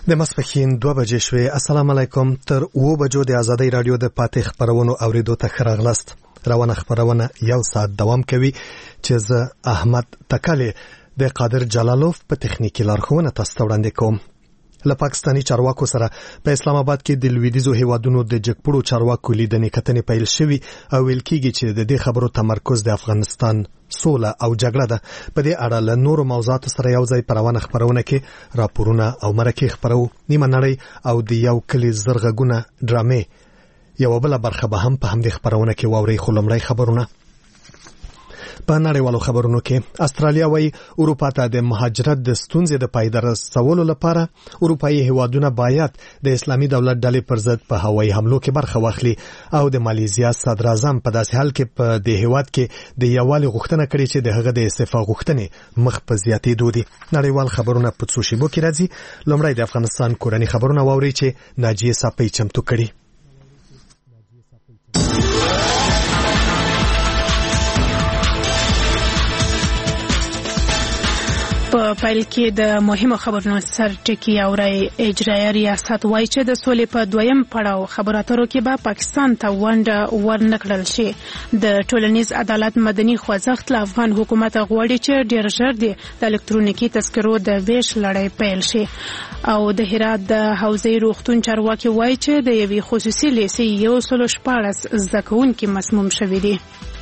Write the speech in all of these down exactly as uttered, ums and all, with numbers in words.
د ماسپښین دوه بجې شوې. السلام علیکم. تر اوه بجو د ازادۍ رادیو د پاتې خبرونو اوریدو ته ښه راغلاست. روانه خبرونه یو ساعت دوام کوي چې زه احمد تکالی د قادر جلالوف په تخنیکی لارښوونه تاسو ته وړاندې کوم. له پاکستاني چارواکو سره په اسلام آباد کې د لویدیځو هیوادونو د جګپړو چارواکو لیدنې کتنې پیل شوې او ویل کېږي چې د دې خبرو تمرکز د افغانستان سوله او جګړه ده. په دې اړه له نورو موضوعاتو سره یو ځای په روانه خبرونه کې راپورونه او مرکې خبرو. نیمه نړۍ او د یو کلی زرغږونه ډرامې یو بل برخه به هم په همدې خبرونه کې واوري. خو لومړی خبرونه. په نړیوالو خبرونو کې استرالیا وايي اروپا ته د مهاجرت د ستونزې د پای ته رسولو لپاره اروپایي هیوادونه باید د اسلامي دولت ډلې پر ضد په هوایي حملو کې برخه واخلي او د مالیزیا صدر اعظم په داسې حال کې په د هیواد کې د یووالي غوښتنه کړې چې د هغه د استعفا غوښتنې مخ په زیاتېدو دي. نړیوال خبرونه په څو شیبو کې راځي. لومړی د افغانستان کورنۍ خبرونه واوري چې ناجیه صافی چمتو کړي. په پیل کې د مهمو خبرونو سر ټکی اوري. اجرایي ریاست وایي چې د سولې په دویم پړاو خبرو اترو کې به پاکستان ته ونډه ورنکړل شي. د ټولنیز عدالت مدني خوځښت له افغان حکومت غواړي چې ډیر ژر د الکترونیکي تذکرو د ویش لړۍ پیل شي. او د هرات د حوزې روغتون چارواکي وایي چې د یوې خصوصي لیسې یو سل شپاړس زده کوونکي مسموم شوي دي.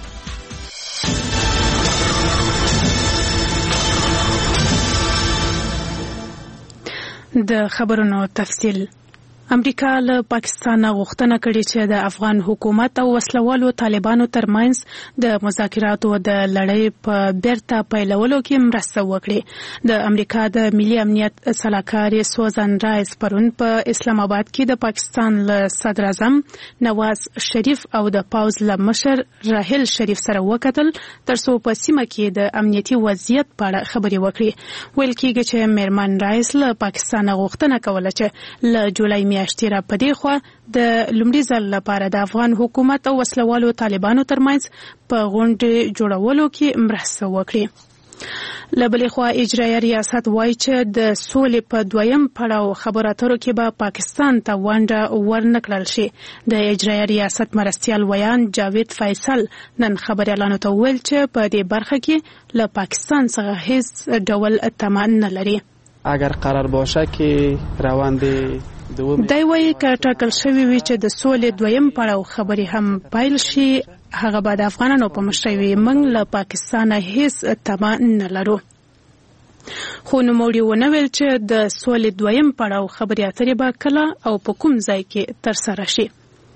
د خبرونو تفصیل. امریکا له پاکستان غوښتنه کړې چې د افغان حکومت او وسلوالو طالبانو ترمنځ د مذاکراتو د لړۍ په بیرته پیلولو کې مرسته وکړي. د امریکا د ملي امنیت سلاکار سوزان رایس پرون په اسلام آباد کې د پاکستان له صدر اعظم نواز شریف او د پاوز له مشر راهیل شریف سره وکتل ترڅو په سیمه کې د امنیتي وضعیت په اړه خبرې وکړي. ویل کېږي چې میرمن رایس له پاکستان غوښتنه کوله چې له جولای میاشتې را پدې خوا د لومړي ځل لپاره د افغان حکومت او وسلوالو طالبانو ترمنځ په غونډې جوړولو کې مرسته وکړي. له بلې خوا اجرایي ریاست وایي چې د سولې په دویم پړاو خبرو اترو کې به پاکستان ته ونډه ورنکړل شي. د اجرایي ریاست مرستیال ویان جاوید فیصل نن خبریالانو ته وویل چې په دې برخه کې له پاکستان څخه هیڅ ډول طمع نه لري. اگر قرار باشه که روند دی وایي که ټاکل شوی وي چې د سولې دویم پړاو خبرې هم پیل شي هغه به د افغانانو په مشرۍ وي. موږ له پاکستانه هیڅ طمع نه لرو. خو نوموړي ونه ویل چې د سولې دویم پړاو خبرې اترې به کله او په کوم ځای کې ترسره شي.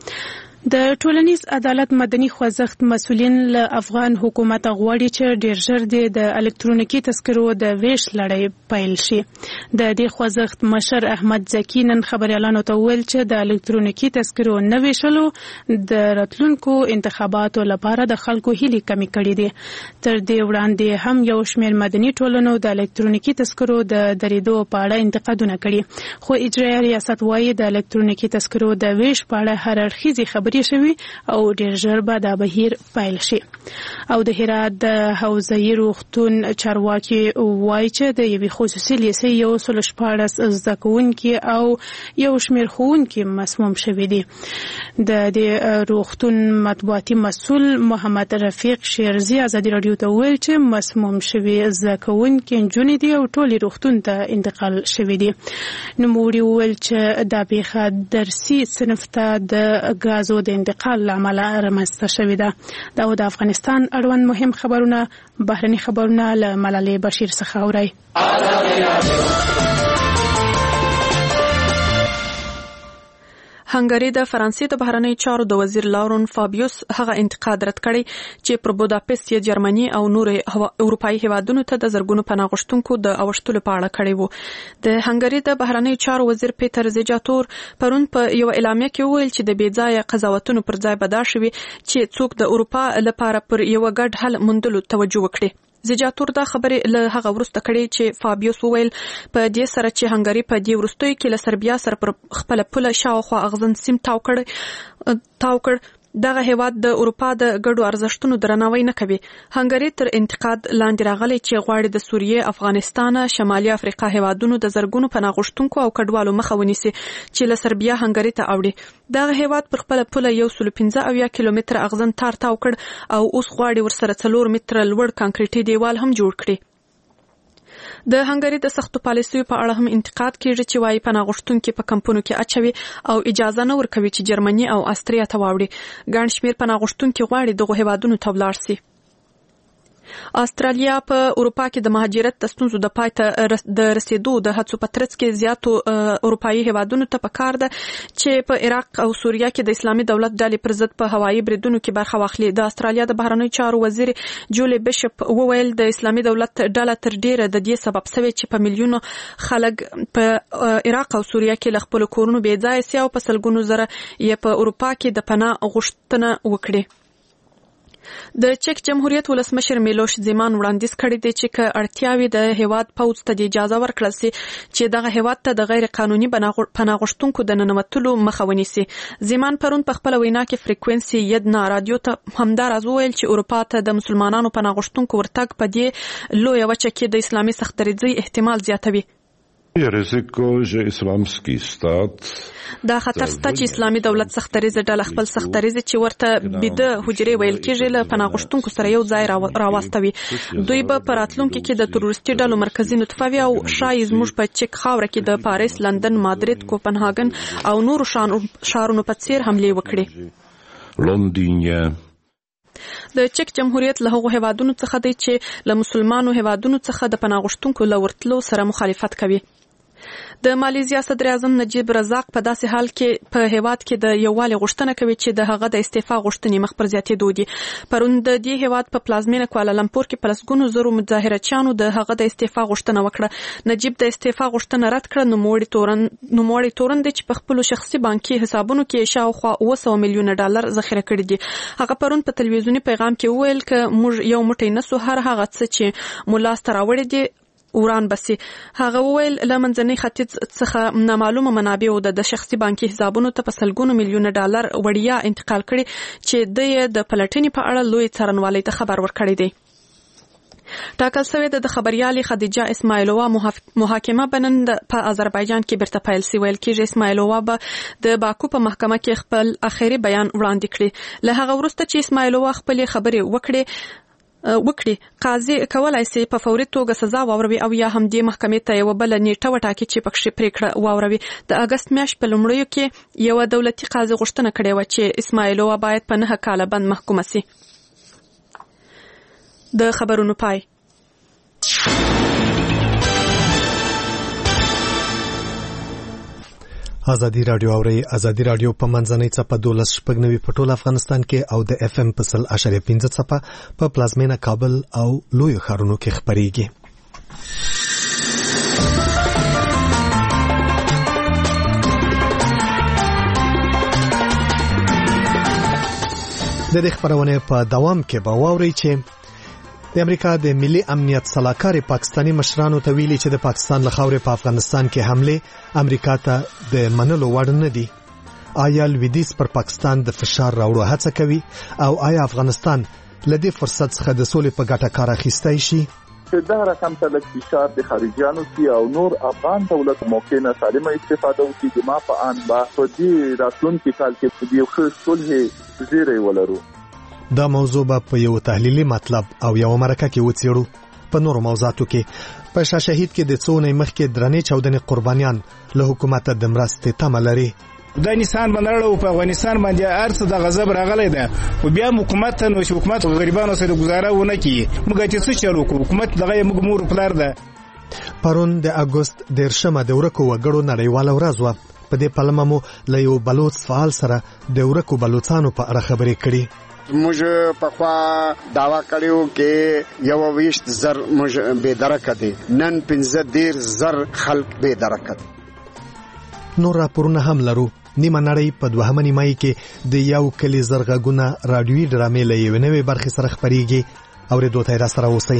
د ټولنیز عدالت مدني خوځښت مسؤلین له افغان حکومت غواړي چې ډیر ژر د الکترونیکي تذکرو د ویش لړۍ پیل شي. د دې خوځښت مشر احمد زکی نن خبریالانو ته ویل چې د الکترونیکي تذکرو نه ویشلو د راتلونکو انتخاباتو لپاره د خلکو هیلې کمې کړې دي. تر دې وړاندې هم یو شمېر مدني ټولنو د الکترونیکي تذکرو د درېدو په اړه انتقادونه کړي. خو اجرایي ریاست وایي د الکترونیکي تذکرو د ویش په اړه هر اړخیزې خبرې شوي او ډیر ژر به دا بهیر پیل شي. او د هرات د حوزې روغتون چارواکي وایي چې د یوې خصوصي لیسې یو سل شپاړس زده کوونکي او یو شمېر ښوونکي مسموم شوي دي. د دې روغتون مطبوعاتي مسؤل محمد رفیق شیرزي ازادي راډیو ته وویل چې مسموم شوي زده کوونکي نجونې دي او ټولې روغتون ته انتقال شوي دي. نوموړي وویل چې دا پیښه درسي صنف ته د غازو د انتقال لامل رامنځته شوې ده. دا د افغانستان اړوند مهم خبرونه. بهرني خبرونه له ملالۍ بشیر څخه اورئ. هنګری د فرانسې د بهرنی چارو د وزیر لارون فابیوس هغه انتقاد رد کړی چې پر بوداپست یا جرمني او نور اروپایي هیوادونو ته د زرګونو پناه غوښتونکو د اوښتلو په اړه کړی وو. د هنګری د بهرنی چارو وزیر پیټر زیجاتور پرون په یو اعلامیه کې وویل چې د بې ځایه قضاوتونو پر ځای به دا شوي چې څوک د اروپا لپاره پر یو ګډ حل موندلو توجه وکړي. زیجاتور دا خبرې له هغه وروسته کړې چې فابیوس وویل په دې سره چې هنګری په دې وروستیو کې له سربیا سره پر خپل پوله شاوخوا اغزن سیم تاو کړ تاو کړ دغه هیواد د اروپا د ګډو ارزښتونو درناوی نه کوي. هنګری تر انتقاد لاندې راغلی چې غواړي د سوریې، افغانستان، شمالي افریقا هیوادونو د زرګونو پناه غوښتونکو او کډوالو مخه ونیسي چې له سربیا هنګری ته اوړي. دغه هیواد پر خپل پوله یو سل پنځه اویا کیلومتره اغزن تار تاو کړ او اوس غواړي ورسره څلور متره لوړ کانکریټي دیوال هم جوړ کړي. د هنګری د سختو پالیسیو په اړه هم انتقاد کیږي چې وايي پناه غوښتونکي په کمپونو کې اچوي او اجازه نه ورکوي چې جرمني او استریا ته واوړي. ګڼ شمېر پناه غوښتونکي غواړي دغه هیوادونو ته ولاړ شي. استرالیا په اروپا کې د مهاجرت د ستونزو د پای ته د رسیدو د هڅو په ترڅ کې زیاتو اروپایي هیوادونو ته پکار ده چې په عراق او سوریه کې د اسلامي دولت ډلې پر ضد په هوایي بریدونو کې برخه واخلي. د استرالیا د بهرنیو چارو وزیر جولي بشپ وویل د اسلامي دولت ډله تر ډیره د دې سبب شوی چې په میلیونو خلک په عراق او سوریه کې له خپل کورونو بې ځایه سي او په سلګونو زره یې په اروپا کې د پناه غوښتنه وکړي. د چک جمهوریت ولسمشر میلوش زیمان وړاندیز کړی دی چې که اړتیاوي د هیواد پوځ ته د اجازه ورکړل سي چې دغه هیواد ته د غیر قانوني پناه غوښتونکو د ننوتلو مخه ونیسي. زیمان پرون په خپل وینا کې فریکوئنسي یدنا رادیو ته همدا راز وویل چې اروپا ته د مسلمانانو پناه غوښتونکو ورتګ په دې لویه وچه کې د اسلامي سختدریځۍ احتمال زیاتوي. Je ryzyko, że islamski stat دا خطر سته چې اسلامي دولت سختدریځه ډله خپل سختدریځه چې ورته بيده حجرې ویل کېږي له پناه غوښتونکو سره یو ځای راوستوي. دوی به په راتلونکي کې د تروریستي ډلو مرکزي نطفه وي او شاید زموږ په چک خاوره کې د پاریس، لندن، مادرید، کوپنهاګن او نورو ښارونو په څیر حملې وکړي. لندن د چک جمهوریت له هغو هیوادونو څخه دی چې له مسلمانو هیوادونو څخه د پناه غوښتونکو له ورتلو سره مخالفت کوي. د مالیزیا صدر اعظم نجیب رزاق په داسې حال کې په هیواد کې د یووالي غوښتنه کوي چې د هغه د استعفا غوښتنې مخ پر زیاتېدو دي. پرون د دې هیواد په پلازمینه کوالالمپور کې په لسګونو زرو مظاهرچیانو د هغه د استعفا غوښتنه وکړه. نجیب د استعفا غوښتنه رد کړه. نوموړي تورن نوموړي تورن دي چې په خپل شخصي بانکي حسابونو کې شاوخوا اوه سوه میلیونه ډالر ذخیره کړي دي. هغه پرون په تلویزیونی پیغام کې وویل ک موږ یو موټی نسو هر هغه څه چې مولاست راوړي دي وران بسي. هغه وویل له منځنۍ ختیځ څخه نامعلومه منابعو د شخصي بانکي حسابونو ته په سلګونو میلیونه ډالر وړیا انتقال کړي چې د د پلټنې په اړه لوی څارنوالۍ ته خبر ورکړی دی. ټاکل شوې ده د خبريالي خدیجه اسماعیلووا محاکمه بنند په آذربایجان کې برته پیل سی. ویل کېږي اسماعیلووا به د باکو په محکمه کې خپل اخیری بیان وړاندې کړي. له هغه وروسته چې اسماعیلووا خپل خبرې وکړي وکړي قاضي کولای شي په فوري توګه سزا واوروي او یا هم د محکمې ته یو بل نیټه وټاکي چې پکې پریکړه واوروي. د اگست میاشتې په لومړیو کې یو دولتي قاضي غوښتنه کړې و چې اسماعیلووا باید په نه کاله بند محکوم شي. د خبرونو پای. ازادي رادیو اوري ازادي رادیو په منځنۍ څپه دولس شپږ نوي په ټول افغانستان کې او د اف ام په سل اشاریه پنځه څپه په پلازمینه کابل او لوی ښارونو کې خبريږي. د دې خبرونه په دوام کې به واوري چې د امریکا د ملي امنیت صلاحکار پاکستانی مشرانو ته ویلي چې د پاکستان له خاورې په افغانستان کې حمله امریکا ته د منلو وړ نه دي. آیا لویدیځ پر پاکستان د فشار راوړو هڅه کوي او آیا افغانستان له دې فرصت څخه د سولې په ګټه کار اخیستی شي؟ دا رقم ته د فشار د خارجيانو سی او نور افغان دولت موقع نه سالمه استفاده وکړي د ما په ان با په دې راتلونکي کال کې په یو ښه صلح زیری ولرو. دا موضوع په یو تحلیلي مطلب او یو مرکه کې وڅېړو. په نورو موضوعاتو کې په شاه شهید کې د څو نه مخکې درنې چاودنې قربانیان له حکومت د مرستې تمه لري. د انسان باندې په افغانستان باندې ارڅ د غضب راغلی ده او بیا حکومت ته نو چې حکومت غریبانو سره گزاره ونه کوي موږ چې څه چلو کوو حکومت دغه موږ مور پلار ده. پرون د اگست دیرشمه د ورکو وګړو نړیواله ورځ وه. په دې پلمه مو له یو بلوچ فعال سره د ورکو بلوچانو په اړه خبرې کړې. موږ په خوا داوا کړیو کې یو ویشت زر موږ به درکې دي نن پنځه ډیر زر خلک به درکې. نور راپورونه هم لرو. نیمه نړۍ په دوهمه نیمایي کې د یو کلی زرغږونه رادیوي ډرامې له یوې نوې برخې سره خپرېږي. اورېدو ته یې راسره اوسئ.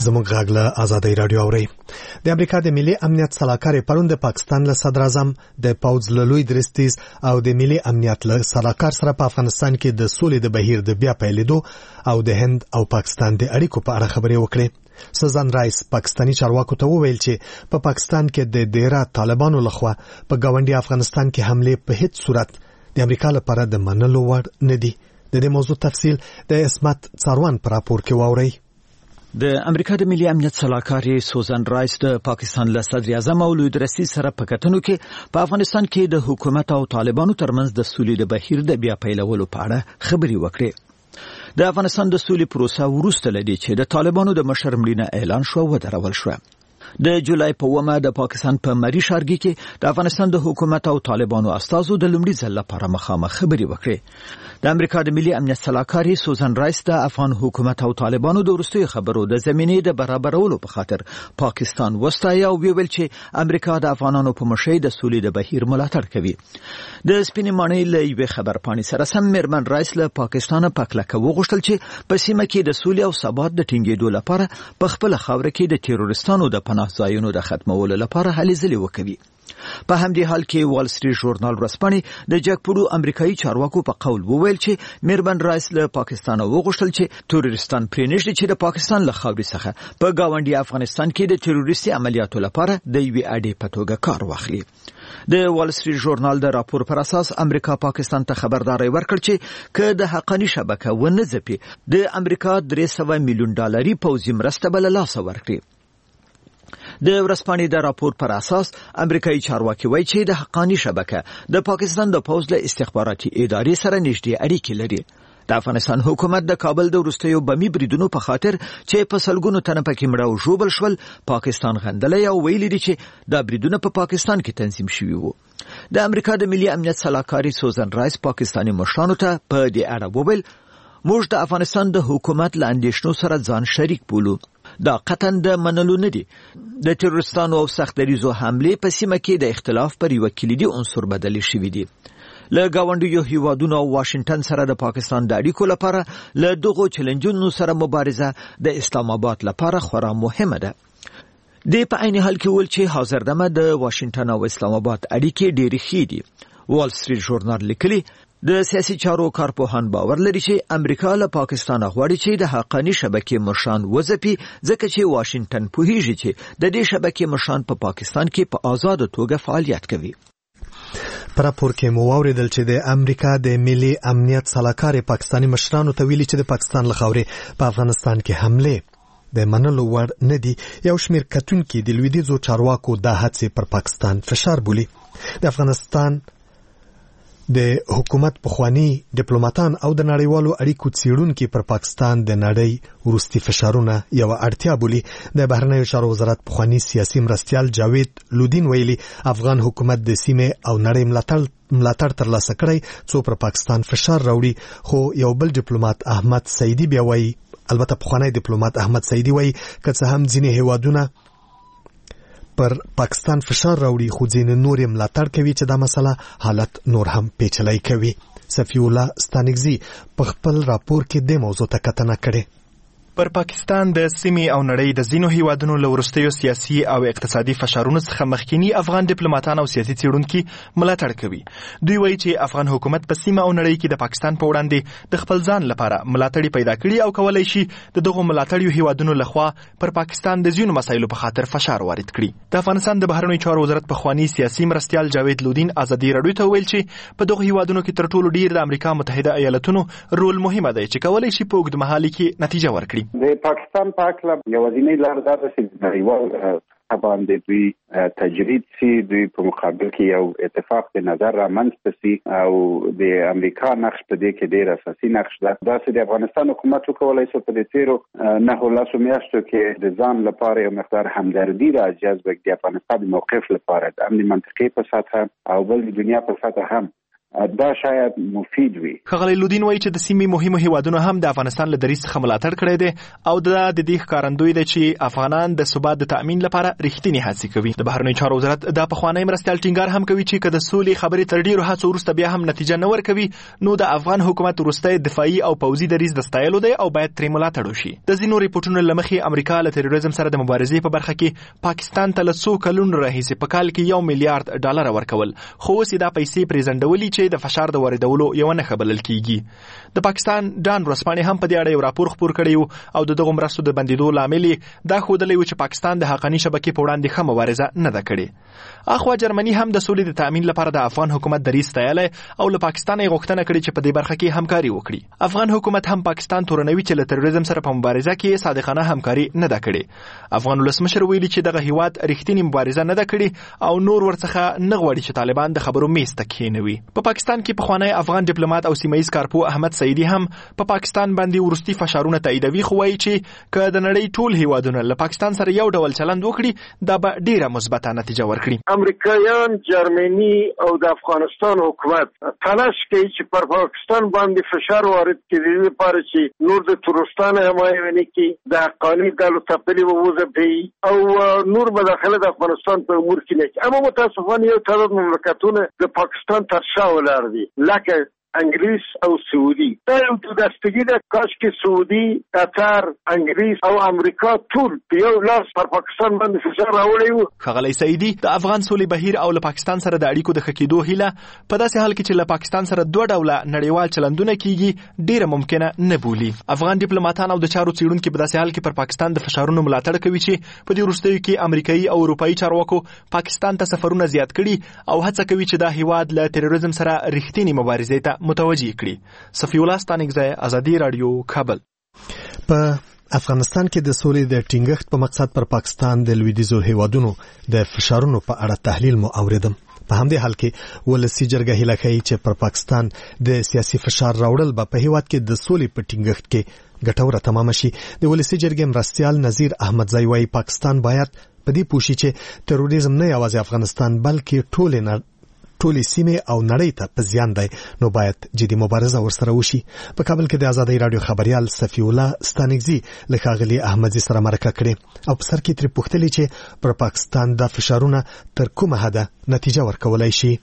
زموږ غږ له آزادۍ رادیو اوري. د امریکا د ملي امنیت سلاکار پرون د پاکستان له صدر اعظم د پوز لوی درستیز او د ملي امنیت له سلاکار سره په افغانستان کې د سولې د بهیر د بیا پیلېدو او د هند او پاکستان د اړیکو په اړه خبرې وکړې. سوزان رایس پاکستانی چارواکو ته وویل چې په پاکستان کې د ډیره طالبانو لخوا په ګاونډي افغانستان کې حمله په هیڅ صورت د امریکا لپاره د منلو وړ نه دي. د دې موضوع تفصیل د اسمت څاروان پر راپور کې واوري. د امریکا د ملي امنیت سلاکار سوزان رایس د پاکستان له صدر اعظم او لوی درستیز سره په کتنو کې په افغانستان کې د حکومت او طالبانو ترمنځ د سولې د بهیر د بیا پیلولو په اړه خبرې وکړې. د افغانستان د سولې پروسه وروسته لدی چې د طالبانو د مشر مړینه اعلان شو و درول شو. د جولای په اومه د پاکستان په مری ښارګي کې د افغانستان د حکومت او طالبانو استازو د لومړي ځل لپاره مخامخ خبرې وکړې. د امریکا د ملي امنیت سلاکار سوزان رایس د افغان حکومت او طالبانو د وروستي خبرو د زمینې د برابرولو په خاطر پاکستان وستایي او ویل چې امریکا د افغانانو په مشرۍ د سولې د بهیر ملاتړ کوي. د سپینې ماڼۍ له یوې خبرپاڼې سره سم میرمن رایس له پاکستان په کلکه وغوښتل چې په سیمه کې د سولې او ثبات د ټینګېدو لپاره په خپل خاوره کې د تیرورستانو د پناه ځایونو د ختمولو لپاره هلې ځلې وکوي. په همدې حال کې وال سټریټ ژورنال ورځپاڼې د جګپوړو امریکایي چارواکو په قول وویل چې میرمن رایس له پاکستان وغوښتل چې تروریستان پرېنږدي چې د پاکستان له خاورې څخه په ګاونډي افغانستان کې د تروریستي عملیاتو لپاره د یوې اډې په توګه کار واخلي. د وال سټریټ ژورنال د راپور پر اساس امریکا پاکستان ته خبرداري ورکړه چې که د حقاني شبکه ونه ځپي د امریکا درې سوه میلیون ډالري پوځي مرسته بل لاسه ورکړي. د ورځپاڼې د راپور پر اساس امریکایي چارواکي وایي چې د حقاني شبکه د پاکستان د پوځ له استخباراتي ادارې سره نږدې اړیکې لري. د افغانستان حکومت د کابل د وروستیو بمي بریدونو په خاطر چې په سلګونو تنه پکې مړه او ژوبل شول پاکستان غندلی او ویلي دي چې دا بریدونه په پا پاکستان کې تنظیم شوي وو. د امریکا د ملي امنیت سلاکاري سوزان رایس پاکستاني مشرانو ته په دې اړه وویل موږ د افغانستان د حکومت له اندېښنو سره ځان شریک بولو. دا قطعاً د منلو نه دي. د تروریستانو او سختدریزو حملې په سیمه کې د اختلاف پر یو کلیدي عنصر بدلې شوي دي. له ګاونډیو هیوادونو او واشنگټن سره د پاکستان د اړیکو لپاره له دغو چیلنجونو سره مبارزه د اسلام آباد لپاره خورا مهمه ده. د په عین حال کې ول چې حاضردمه د واشنگټن او اسلام آباد اړیکې ډېرې ښې دي. وال سټریټ ژورنال لیکلي د سیاسي چارو کارپوهان باور لري چې امریکا له پاکستان غواړي چې د حقاني شبکې مشران وځپي ځکه چې واشنگټن پوهیږي چې د دې شبکې مشران په پاکستان کې په آزاد توګه فعالیت کوي. پر راپور کې مو واوریدل چې د امریکا د ملي امنیت سلاکار پاکستانی مشرانو ته ویلي چې د پاکستان له خاورې په افغانستان کې حمله د منلو وړ نه دي. یو شمېر کتونکي د لویدیځو چارواکو دا هڅې پر پاکستان فشار بولي. د افغانستان د حکومت پخوانی ډیپلوماټان او د نړیوالو اړیکو څېړونکي پر پاکستان د نړۍ وروستي فشارونه یو اړتیا بولي. د بهرنیو چارو وزارت پخوانی سیاسي مرستیال جاوید لودین ویلي افغان حکومت د سیمې او نړۍ ملاتړ ملاتړ ترلاسه کړی څو پر پاکستان فشار راوړي. خو یو بل ډیپلوماټ احمد سعیدي بیا وایي البته پخوانی ډیپلوماټ احمد سعیدي وایي که څه هم ځینې هیوادونه پر پاکستان فشار راوړي خو ځینې نور یې ملاتړ کوي چې دا مسله حالت نور هم پیچلی کوي. صفی الله ستانکزي په خپل راپور کې د موضوع ته کتنه کړې. پر پاکستان د سیمې او نړۍ د ځینو هیوادونو له وروستیو سیاسي او اقتصادي فشارونو څخه مخکینی افغان ډیپلوماټان او سیاسي څېړونکي ملاتړ کوي. دوی وایي چې افغان حکومت په سیمه او نړۍ کې د پاکستان په وړاندې د خپل ځان لپاره ملاتړي پیدا کړي او کولای شي د دغو ملاتړیو هیوادونو لخوا پر پاکستان د ځینو مسایلو په خاطر فشار وارد کړي. د افغانستان د بهرنیو چارو وزارت پخوانی سیاسي مرستیال جاوید لودین ازادي راډیو ته ویل چې په دغو هیوادونو کې تر ټولو ډیر د امریکا متحده ایالاتونو رول مهمه دی چې کولای شي په اوږدمهالي کې نتیجه ورکړي. د پاکستان په اړه یوازینۍ لار دا ده چې نړیوال طبعا د دوی تجرید سي دوی په مقابل کې یو اتفاق د نظر رامنځته سي او د امریکا نقش په دې کې ډېر اساسي نقش ده. دا چې د افغانستان حکومت وکولای شي په دې تیرو نه لاسو میاشتو کې د ځان لپاره یو مقدار همدردي را جذب د افغانستان موقف لپاره د امني منطقې په سطح او بل د دنیا په سطح هم دا شاید مفید وي. ښاغلی لودین وایي چې د سیمې مهمو هیوادونو هم د افغانستان له دریځ څخه ملاتړ کړی دی او دا د دې ښکارندوی دی چې افغانان د ثبات د تأمین لپاره رښتینې هڅې کوي. د بهرنیو چارو وزارت دا پخوانی مرستیال ټینګار هم کوي چې که د سولې خبرې تر ډیرو هڅو وروسته بیا هم نتیجه نه ورکوي نو د افغان حکومت وروستی دفاعي او پوځي دریځ د ستایلو دی او باید ترې ملاتړ وشي. د ځینو ریپورټونو له مخې امریکا له تروریزم سره د مبارزې په برخه کې پاکستان ته له څو کلونو راهیسې په کال کې یو میلیارډ ډالر ورکول، خو اوس دا پیسې پریزنډولي چې د فشار د واردولو یو نښه بلل کیږي. د پاکستان ډان ورځپاڼې هم په دې اړه یو راپور خپور کړی او د دغو مرستو د بندیدو لامل دا ښودلی و چې پاکستان د حقاني شبکې په وړاندې ښه مبارزه نه ده کړې. اخوا جرمني هم د سولې د تأمین لپاره د افغان حکومت دریځ ستایلی او له پاکستان یې غوښتنه کړې چې په دې برخه کې همکاري وکړي. افغان حکومت هم پاکستان تورنوي چې له تروریزم سره په مبارزه کې صادقانه همکاري نه ده کړې. افغان ولسمشر ویلي چې دغه هیواد رښتینې مبارزه نه ده کړې او نور ورڅخه نه غواړي چې طالبان د خبرو میز ته کښېنوي. په پاکستان کې پخوانی افغان ډیپلوماټ او سیمه ییز کارپو احمد سعیدي هم په پا پاکستان باندې ورستي فشارونه تاییدوي، خو وایي چې که د نړۍ ټول هیوادونه له پاکستان سره یو ډول چلند وکړي دا به ډیره مثبته نتیجه ورکړي. امریکایان، جرمني او د افغانستان حکومت تلاش کوي چې پر پاکستان باندې فشار وارد کړي د دې لپاره چې نور د ترورستانو حمایه ونه کړي، د حقاني ډلو تپلې ووځپي او نور مداخله د افغانستان په امور کې نه کوي. اما متاسفانه یو تعداد مملکتونه د پاکستان تر شا ولاړ دي لکه انګلیس او سعودي. دا یو دستګي ده، کاش کې سعودي، قطر، انګلیس او امریکا ټول په یو لاس پر پاکستان باندې فشار راوړی وو. ښاغلی سعیدي د افغان سولې بهیر او له پاکستان سره د اړیکو د ښه کېدو هیله په داسې حال کې چې له پاکستان سره دوه ډوله نړیوال چلندونه کیږي ډیره ممکنه نه بولي. افغان ډیپلوماټان او د چارو څیړونکي په داسې حال کې پر پاکستان د فشارونو ملاتړ کوي چې په دې وروستیو کې امریکایي او اروپایي چارواکو پاکستان ته سفرونه زیات کړي او هڅه کوي چې دا هیواد له تروریزم سره رښتینې مبارزې ته متوجه کړي. صفی الله ستانکزی، ازادي رادیو، کابل. په افغانستان کې د سولې د ټینګښت په مقصد پر پاکستان د لویدیځو هیوادونو د فشارونو په اړه تحلیل مو اوریدم. په همدې حال کې ولسی جرګه هیله کوي چې پر پاکستان د سیاسي فشار راوړل به په هیواد کې د سولې په ټینګښت کې ګټوره تمام شي. د ولسی جرګې مرستیال نذیر احمدزی وايي پاکستان باید په دې پوه شي چې تروریزم نه یوازې افغانستان بلکې ټول ټولې سیمې او نړۍ ته په زیان دی، نو باید جدي مبارزه ورسره وشي. په کابل کې د آزادۍ رادیو خبريال صفی الله ستانکزی له ښاغلي احمدزي سره مرکه کړې او په سر کې ترې پوښتلې چې پر پاکستان د فشارونه تر کومه حده نتیجه ورکولای شي.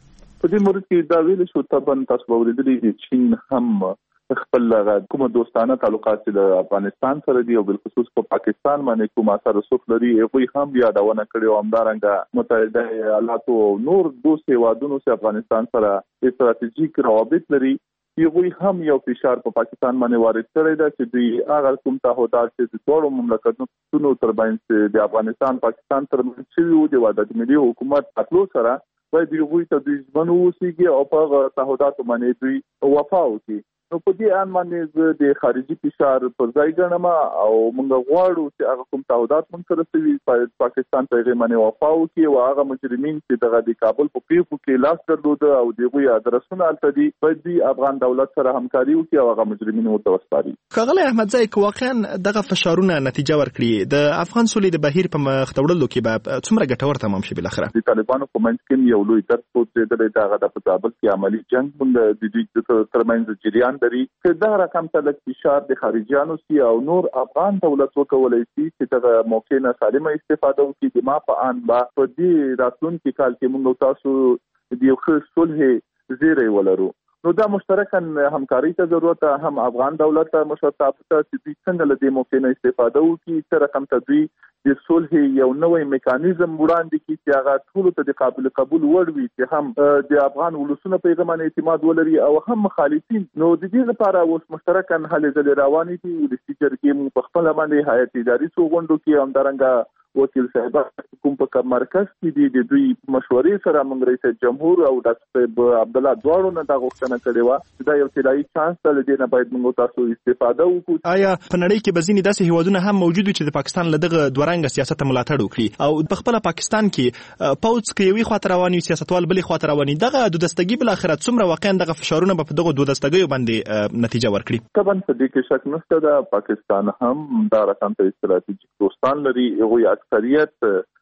په دې مورد کې دا ویل شو طبعا تاسو اوریدلي چې چین هم خپل کومه دوستانه تعلقات د افغانستان سره دي او بالخصوص په پاکستان باندې کوم اثر رسوخ لري، هغوی هم یادونه کړې او همدارنګه متحده ایالاتو او نور دوست هیوادونو سره افغانستان سره استراتیژیک روابط لري. هغوی هم یو فشار په پاکستان باندې وارد کړی دی چې دوی هغه کوم تعهدات چې د ټولو مملکتونو ترمنځ د افغانستان پاکستان ترمنځ شوي وو د وحدت ملي حکومت راتلو سره باید هغوی ته دوی ژمن واوسېږي او په هغه تعهداتو باندې دوی وفا وکړي. نو په دې ان باندې زه د خارجي فشار پر ځای ګڼم او موږ غواړو چې هغه کوم تعهدات موږ سره سوي پاکستان ته یې باندې وفا وکړي او هغه مجرمین چې دغه د کابل په پیښو کې لاس درلوده او دغه ادرسونه الته دي باید د افغان دولت سره همکاري وکړي او هغه مجرمین ورته وسپاري. ښاغلی احمدزی که واقعا دغه فشارونه نتیجه ورکړي د افغان سولې د بهیر په مخ ته وړلو کې به څومره ګټور تمام شي؟ بالاخره د طالبانو په منځ کې یو لوی درد پوتېدلی دغه د کابل کې عملی جنگ موږ د دوی ترمنځ جریان لري چې دا رقم ته لږ فشار د خارجيانو سي او نور افغان دولت وکولای شي چې دغه موقع نه سالمه استفاده وکړي. د ما په ان با په دې راتلونکي کال کې موږ تاسو د یو ښه صلح زیری ولرو. نو دا مشترکاً همکاري ته ضرورت هم افغان دولت ته مشرتابه ته چې دوی څنګه له دې موقع نه استفاده وکړي چې رقم ته دوی د صلح یو نوې میکانیزم وړاندې کړي چې هغه ټول ته د قابل قبول وړ وي چې هم د افغان ولسونو په هغه باندې اعتماد ولري او هم مخالفین. نو د دې لپاره اوس مشترکاً هلې ځلې روانې دي. ولسي جرګې په خپل باندې هیئت اداري څو غونډو کې همدارنګه وکیل صاحب کوم په مرکز کې دي د دوی مشورې سره موږ رئیس جمهور او ډاکټر عبد الله دواړو نه دا غوښتنه کړې و چې دا یو طلایي چانس دی چې نه باید موږ تاسو استفاده وکړو. آیا په نړۍ کې بزینی داسې هیوادونه هم موجود دي چې د پاکستان له دغه دورانګ سیاست ملاتړ وکړي او په خپل پاکستان کې پوز کې یوې خاطر رواني سیاستوال بلې خاطر رواني دغه د دستګي بل اخرت څومره واقعا دغه فشارونه په دغه دوه دستګیو باندې نتیجه ورکړي؟ طبعا په دې کې شک نشته دا پاکستان هم دا رقم ته استراتیژیک دوستان لري. هغوی اکثریت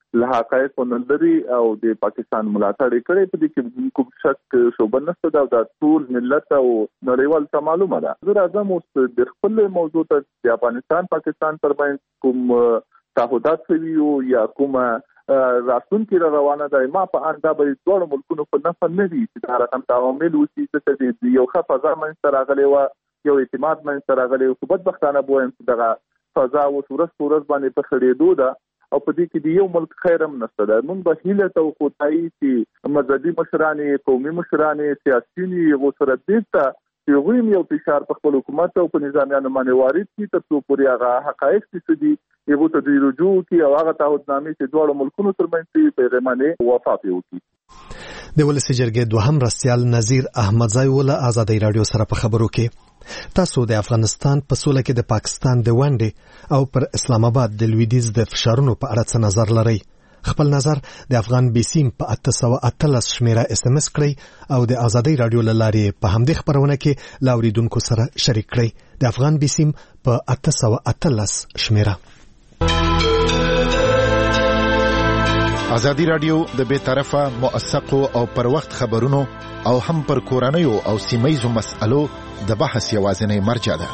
له حقایق ونلري او د پاکستان ملاتړ کړي په دې کې کوم شک شوبه نشته دا د ټول ملت او نړیوال ته معلومه ده. زه راځم اوس د خپل موضوع ته د افغانستان پاکستان ترمنځ کوم تعهدات ویو یا کوم راتلونکي روانه ده ما په انده به ټول ملکونو په نفع نه دي چې دا رقم تعامل وشي چې د یو ښه فضا منځ راغلی و یو اعتماد منځ راغلی او بدبختانه بویم چې دغه فضا او ورځ ورځ باندې په خړېدو ده او په دې کې د یو ملک خیر هم نشته ده. موږ به هیله توقعي چې مذهبي مشران قومي مشران سیاسيون یو سره دېته یو یو فشار په خپل حکومت او په نظامیانو باندې وارد شي تر څو پورې هغه حقایق چې دي یو ته د رجوع کی او هغه تعهدنامې چې دوه ملکونو ترمنځ پیغامونه وفا پیوي. د ولسی جرګې دوهم رئیس نذیر احمدزی ول آزادۍ رادیو سره په خبرو کې تاسو د افغانستان په سوله کې د پاکستان د ونډې او پر اسلام آباد د لویدیز د فشارونو په اړه څه نظر لرئ؟ خپل نظر د افغان بیسیم په اته سوه اتلس شمیره اس ام اس کړئ او د آزادۍ رادیو له لارې په همدې خبرونه کې له اوریدونکو سره شریک کړئ. د افغان بیسیم په اته سوه اتلس شمیره. آزادی رادیو د بے طرفه موثقو او پر وخت خبرونو او هم پر کورنیو او سیمایزو مسألو د بحث یوازینی مرجع ده.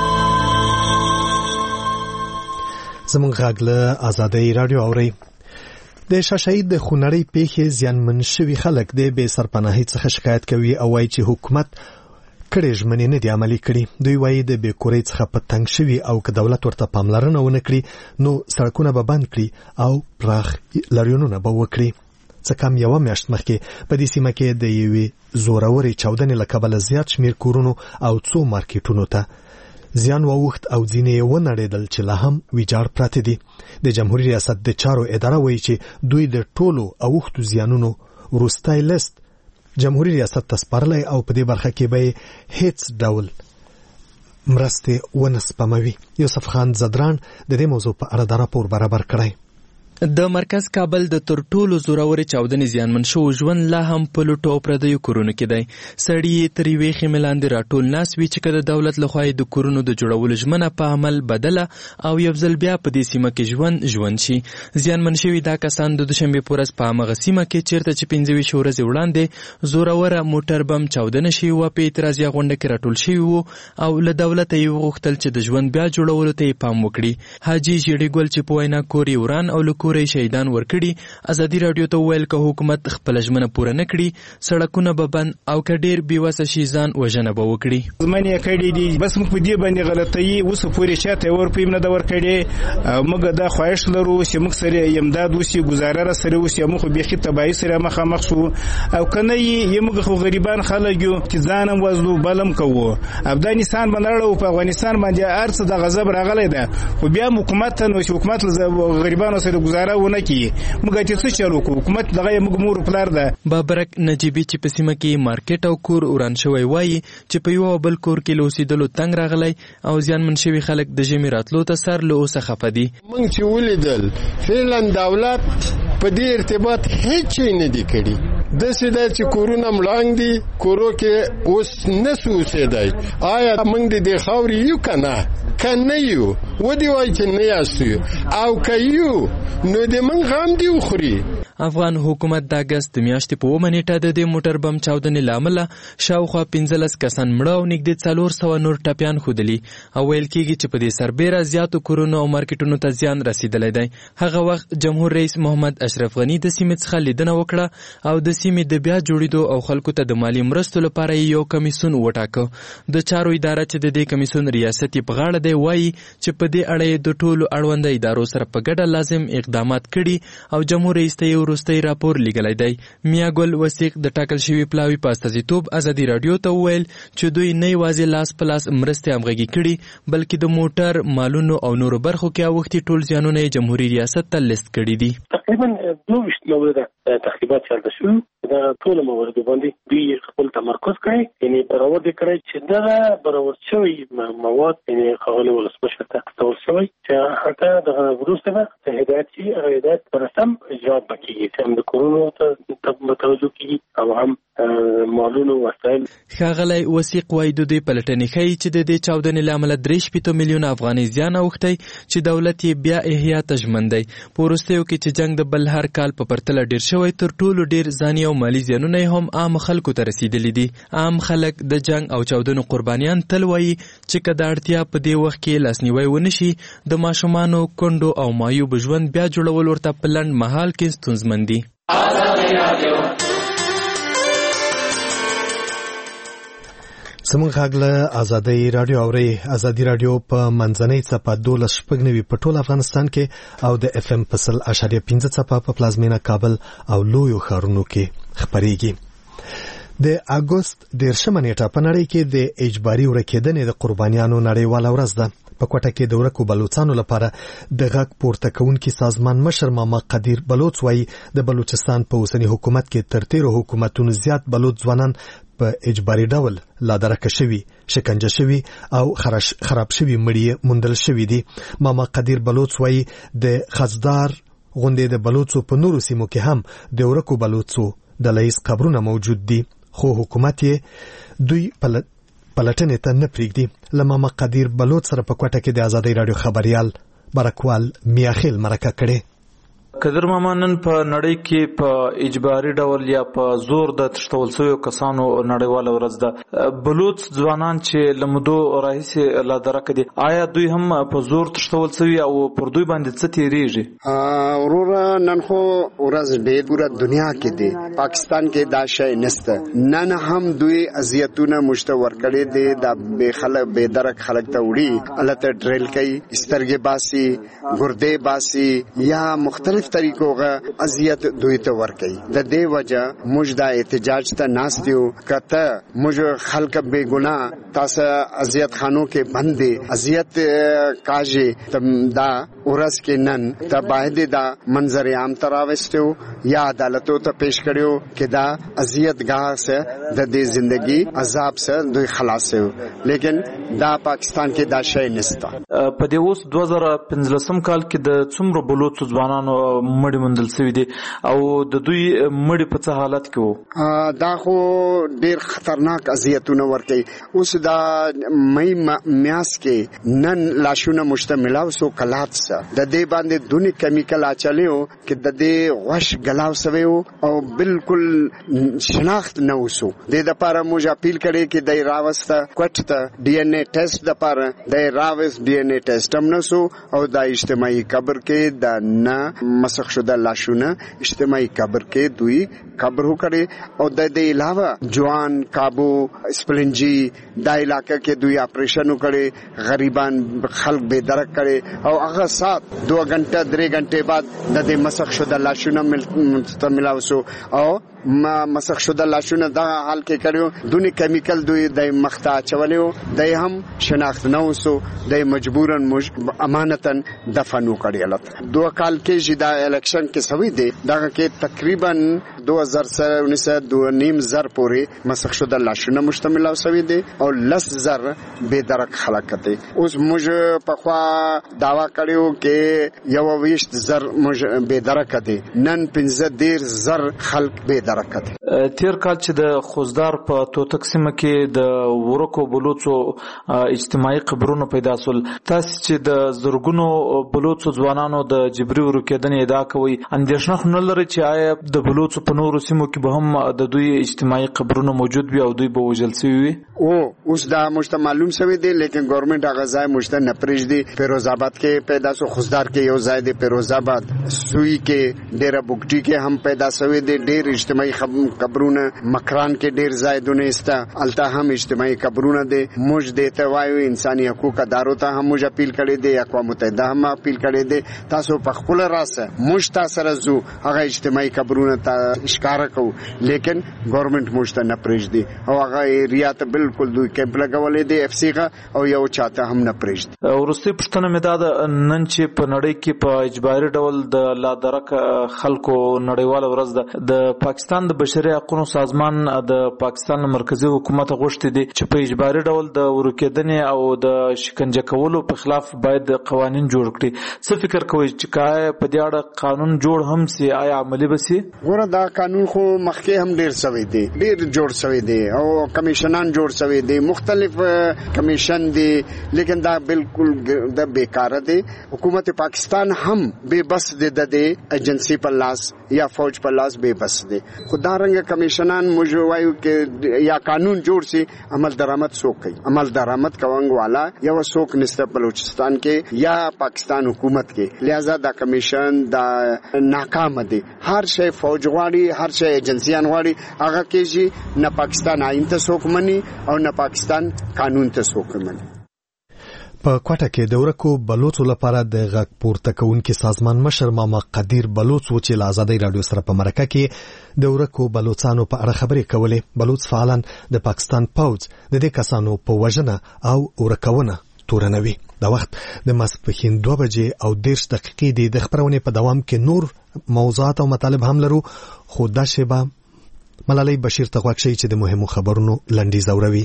زموږ غږ له آزادۍ رادیو اورئ. د شاشعي د خونړۍ پیښې زیانمن شوي خلک د بې سرپناهۍ څخه شکایت کوي او وایي چې حکومت کړي ژمنې نه دي عملي کړي. دوی وایي د بې کورۍ څخه په تنګ شوي او که دولت ورته پاملرنه ونه کړي نو سړکونه به بند کړي او پراخ لاریونونه به وکړي. څه کم یوه میاشت مخکې په دې سیمه کې د یوې زورورې چاودنې له کبله زیات شمېر کورونو او څو مارکیټونو ته زیان واوښت او ځینې یې ونړېدل چې لا هم ویجاړ پراته دي. د جمهوریت ریاست د چارو اداره وایي چې دوی د ټولو اوښتو زیانونو وروستی لیست جمهوریت ریاست ته سپارلی او په دې برخه کې به هیڅ ډول مرستې ونه سپموي. یوسف خان زدران د دې موضوع په اړه د راپور برابر کړی. د مرکز کابل د تر ټولو زورورې چاودنې زیانمن شو ژوند لا هم په لوټو او پردیو کورونو کې دی. سړي یې تر یوې خیمې لاندې راټول ناست وي چې که د دولت لخوا یې د کورونو د جوړولو ژمنه په عمل بدله او یو ځل بیا په دې سیمه کې ژوند ژوند شي. زیانمن شوي دا کسان د دوشنبې په ورځ په همغه سیمه کې چیرته چې پنځه ویشت ورځې وړاندې زوروره موټر بم چاودنه شوې وه په اعتراضیه غونډه کې راټول شوي وو او له دولته یې وغوښتل چې د ژوند بیا جوړولو ته یې پام وکړي. حاجي ژیړي ګل چې په وینا کور یې وران او له کوره یې شهیدان ورکړي ازادي رادیو ته وویل که حکومت خپل ژمنه پوره نه کړي سړکونه به بند او که ډېر بېوسه شي ځان وژنه به وکړي. ژمنې یې کړې دي بس موږ په دې باندې غلطۍ اوس پورې چاته ورپویم نه ده ورکړې. موږ دا خواهش لرو چې موږ سره امداد وشي ګزاره را سره وشي موږ بیخي تباهي سره مخامخ شو او که نه یې موږ خو غریبان خلک یو چې ځان هم وزلو بل هم کوو. افغانستان باندې اړه په افغانستان باندې هر څه د غضب راغلی ده خو بیا حکومت ته نو چې حکومت غریبانو سره ګزاره ونه کړي موږ چې څه چلو کو حکومت دغه موږ مور پلار ده. بابرک نجیبی چې په سیمه کې مارکیټ او کور وران شوی وایي چې په یو بل کور کې له اوسېدلو تنګ راغلی او زیانمن شوي خلک د ژمي راتلو ته سر له اوسه خفه دي. موږ چې ولیدل فعلا دولت په دې ارتباط هیڅ شی نه دی کړی. داسې ده چې کورونه مړانګ دي کورو کې اوس نسو اوسېدی. آیا موږ د دې خاورې یو که نه که نه یو ودې وایي چې نه یاستو او که یو نو د موږ غم دی وخوري. افغان حکومت د اګست د میاشتې په اومه نیټه د دې موټر بم چاودنې له امله شاوخوا پنځلس کسان مړه او نږدې څلور سوه نور ټپیان ښودلي او ویل کېږي چې په دې سربیره زیاتو کورونو او مارکیټونو ته زیان رسېدلی دی. هغه وخت جمهور رئیس محمد اشرف غني د سیمې څخه لیدنه وکړه او د سیمې د بیا جوړېدو او خلکو ته د مالي مرستو لپاره یو کمیسیون وټاکه. د چارو اداره چې د دې کمیسیون ریاست یې په غاړه دی وایي چې په دې اړه یې د ټولو اړونده ادارو سره په ګډه لازم اقدامات کړي او جمهور رئیس ته یې وروستی راپور لیږلی دی. میا ګل وثیق د ټاکل شوي پلاوي په استازیتوب ازادي رادیو ته وویل چې دوی نه یوازې لاس په لاس مرستې همغږي کړي بلکې د موټر مالونو او نورو برخو کې اوښتي ټول زیانونه یې جمهوري ریاست ته لیست کړي دي. تقریبا دوه ویشت مورده تخریبات چلته شوي دا ټول موردو باندې دوی خپل تمرکز کړی یعنی برآورد یې کړی چې دغه برآورد شوي مواد یعنی ښاغلي ولسمشر ته استول شوی چې هغه دغه وروسته به هدایت شي هغه هدایت په رسم اجرات به کېږي چې هم د کورونو ته توجه کېږي او هم مالونو وسایل. ښاغلی وثیق وایي د دوی پلټنې ښیي چې د دې چاودنې له امله درې شپېته میلیونه افغانۍ زیان اوښتی چې دولت یې بیا احیا ته ژمن دی. په وروستیو کې چې جنګ د بل هر کال په پرتله ډېر شوی، تر ټولو ډېر ځاني او مالي زیانونه یې هم عام خلکو ته رسیدلي دي. عام خلک د جنګ او چاودنو قربانیان تل وایي چې که د اړتیا په دې وخت کې لاسنیوی ونه شي، د ماشومانو کونډو او معیوب ژوند بیا جوړول ورته په لنډ مهال کې ستونزمن دي. زموږ غږ له ازادۍ راډیو اورئ. ازادي راډیو په منځنۍ څپه دولس شپږ نوي په ټول افغانستان کې او د اف ام په سل اشاریه پنځه څپه په پلازمینه کابل او لویو ښارونو کې خپرېږي. د اګوست دېرشمه نیټه په نړۍ کې د اجباري ورکېدنې د قربانیانو نړیواله ورځ ده. په کوټه کې د ورکو بلوچستانو لپاره د غږ پورته کوونکي سازمان مشر ماما قدیر بلوچ وایي د بلوچستان په اوسني حکومت کې تر تیرو حکومتونو زیات بلوچ ځوانان په اجباري ډول لادرکه شوي، شکنجه شوي او خراب شوي مړي موندل شوي دي. ماما قدیر بلوچ وایي د خزدار غونډې د بلوچو په نورو سیمو کې هم د ورکو بلوچو ډله ییز قبرونه موجود دي، خو حکومت یې دوی پلټنې ته نه پرېږدي. له ماما قدیر بلوچ سره په کوټه کې د ازادۍ راډیو خبریال برکوال میاخیل مرکه کړې. قدر ماما نن په نړۍ کې په اجباري ډول یا په زور د تښتول شویو کسانو نړیواله ورځ ده. بلوچ ځوانان چې له مودو راهیسې لادرکه دي، آیا دوی هم په زور تښتول شوي او پر دوی باندې څه تېرېږي؟ وروره نن خو ورځ ډېر پوره دنیا کې دی، پاکستان کې دا شی نشته. نن هم دوی اذیتونه موږ ته ورکړي دي. دا بې خلک بې درک خلک ته وړي، هلته ډریل کوي، سترګې باسي، ګردې باسي یا مختلف طریقو غا اذیت دوی ته ورکي. د دې وجه موږ دا احتجاج ته ناستیو کته موږ خلک بے ګناه تاسو اذیت خانو کې باندې اذیت کاجه دا ورس کې نن ته باید دا منظر عام تراوستو یا عدالتو ته پیش کړیو کې دا اذیت گاه سے د دې ژوندۍ عذاب سے دوی خلاص شو، لیکن دا پاکستان کې دا شی نشته. په دې اوس دوه زره پنځلسم کال کې د څومره بلوچ ځوانانو مړي موندل شوي دي او د دوی مړي په څه حالت کې وو؟ دا خو ډیر خطرناک اذیتونه ورکي. اوس دا مې میاس کې نن لاشونه مشتملاو سو کلات سره د دې باندې دونی کیمیکل اچالیو کې د دې غش غلاو سویو او بالکل شناخت نه وسو. د دې لپاره موږ اپیل کړي کې د راوسته کوټه ډي ان اے ټیسټ لپاره د راوس ډي ان اے ټیسټ هم نسو او د اجتماعي قبر کې د نه مسخ شده لاشونه اجتماعي قبر کې دوی قبر وکړي او د دې علاوه جوان کابو سپلنجي دا علاقې کې دوی اپریشن وکړي، غریبان خلک بے درک کړي او هغه سات دو غنټه درې غنټه بعد د دې مسخ شده لاشونه مستملاوسو او ما مسخ شده لاشونه دا حال کې کړیو. دونی کیمیکل دوی د مختا چولیو، دای هم شناخت نه وسو، دای مجبورن مج امانتن دفن وکړي. لته دوه کال کې جدا الیکشن کې سوي دي، دا کې تقریبا دو هزار انیس دو نیم زر پورې مسخ شده لاشونه مشتمل سوي دي او لس زر بے درک خلک دي. اوس موږ په خوا داوا کړیو کې یو ویشت زر موږ بے درک دي، نن پنځه ډیر زر خلک بے درک دي. تیر کال چې د خوزدار په توتک سیمه کې د ورکو بلوچو اجتماعي قبرونو پیدا سول، تاسو چې د زرګونو بلوچو ځوانانو د جبري ورکېدنې ادعا کوي، اندېښنه خو نه لري چې آیا د بلوچو په نورو سیمو کې به هم د دوی اجتماعي قبرونه موجود وي او دوی به وژل شوي وي؟ او اوس دا مشته معلوم شوی دی، لیکن ګورنمنت هغه ځای مشته نه پرېږدي. فیروز آباد کې پیدا سو، خوزدار کې یو ځای دی فیروز آباد، سوی کې ډیره بوکټي کې هم پیدا شوی دی، ډیر اجتماعي قبرونه، مکران کې ډیر ځایونه استا، الته هم اجتماعي قبرونه دي. موږ دته وایو انساني حقوق ادارو ته هم موږ اپیل کړی دی، اقوام متحده هم اپیل کړی دی، تاسو په خپل راسه موږ تاسو سره زو هغه اجتماعي قبرونه ته اشاره کو، لیکن ګورنمنت موږ ته نه پرېږدي او هغه ایریا ته بالکل دوی کیمپ لګولې دي اف سی غا او یو چاته هم نه پرېږدي. ورستي پښتنه مې دا نن چې په نړۍ کې په اجباري ډول د لادرک خلکو نړیواله ورځ ده، د پاکستان د بشري بشري حقوقو سازمان د پاکستان مرکزی حکومت غوښتي دي چې په اجباري ډول د ورکېدنې او د شکنجه کولو په خلاف باید قوانين جوړ کړي. څه فکر کوئ چې کای په دې اړه قانون جوړ هم سي آیا عملی بسي؟ ګوره دا قانون خو مخکې هم ډیر سوي دي ډیر جوړ سوي دي او کمیشنان جوړ سوي دي مختلف کمیشن دي لیکن دا بالکل د بیکاره دي. حکومت پاکستان هم بے بس دي د ایجنسی پر لاس یا فوج پر لاس بے بس دي. خدا رنګ کمیشنان موږ وایو کې یا قانون جوړ سي عمل درآمد څوک کوي عمل درآمد کوونګ والا یو څوک نسته بلوچستان کې یا پاکستان حکومت کې. لہذا دا کمیشن دا ناکام دي. هر شی فوج غواړي هر شی ایجنسیان غواړي هغه کېږي نه پاکستان آئین ته څوک مني او نه پاکستان قانون ته څوک مني. په کوټه کې د ورکو بلوڅو لپاره د غږ پورته کوونکي سازمان مشر ماما قدیر بلوڅ و چې له آزادۍ رادیو سره په مرکه کې د ورکو بلوڅانو په اړه خبرې کولې. بلوڅ فعالان د پاکستان پوځ د دې کسانو په وژنه او ورکونه تورنوي. دا وخت د ماسپښین دوه بجې او دېرش دقیقې دي. د خبرونې په دوام کې نور موضوعات او مطالب هم لرو خو دا شیبه ملالۍ بشیر ته غوږ شئ چې د مهمو خبرونو لنډیز اوروي.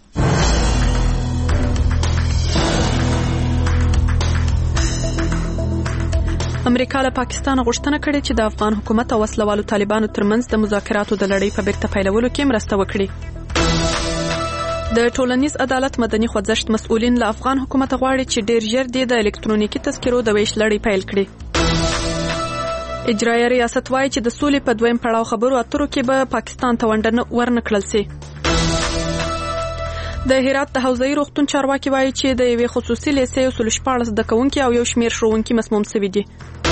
امریکا له پاکستان غوښتنه کړې چې د افغان حکومت او وسلوالو طالبانو ترمنځ د مذاکراتو د لړۍ په بیرته پیلولو کې مرسته وکړي. د ټولنیز عدالت مدني خوځښت مسؤلین له افغان حکومت غواړي چې ډیر ژر د الکترونیکي تذکرو د ویش لړۍ پیل کړي. اجرایه ریاست وایي چې د سولې په دویم پړاو خبرو اترو کې به پاکستان ته ونډه ورنکړل شي. د هرات د حوزې روغتون چارواکي وایي چې د یوې خصوصي لیسې اصول شپاړس د کوونکي او یو شمیر ښوونکي مسموم شوي دي.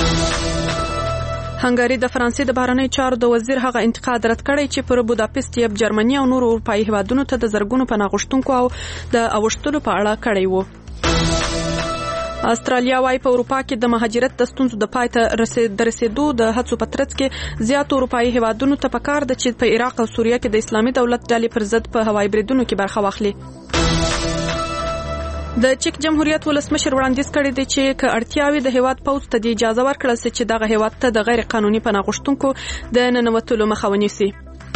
هنګری د فرانسې د بهرنیو چارو د وزیر هغه انتقاد رد کړی چې پر بوداپست یب جرمني او نور اروپایي هیوادونو ته د زرګونو پناه غوښتونکو او د اوښتلو په اړه کړی وو. استرالیا وايي په اروپا کې د مهاجرت د ستونزو د پای ته رسیدو د هڅو په ترڅ کې زیات اروپایي هیوادونو ته پکار ده چې په عراق او سوریه کې د اسلامي دولت ډلې پر ضد په هوایي بریدونو کې برخه واخلي. د چک جمهوریت ولسمشر وړاندیز کړی دی چې که اړتیا وي د هیواد پوځ ته د اجازه ورکړل شي چې دغه هیواد ته د غیر قانوني پناه غوښتونکو د ننوتلو مخه ونیسي.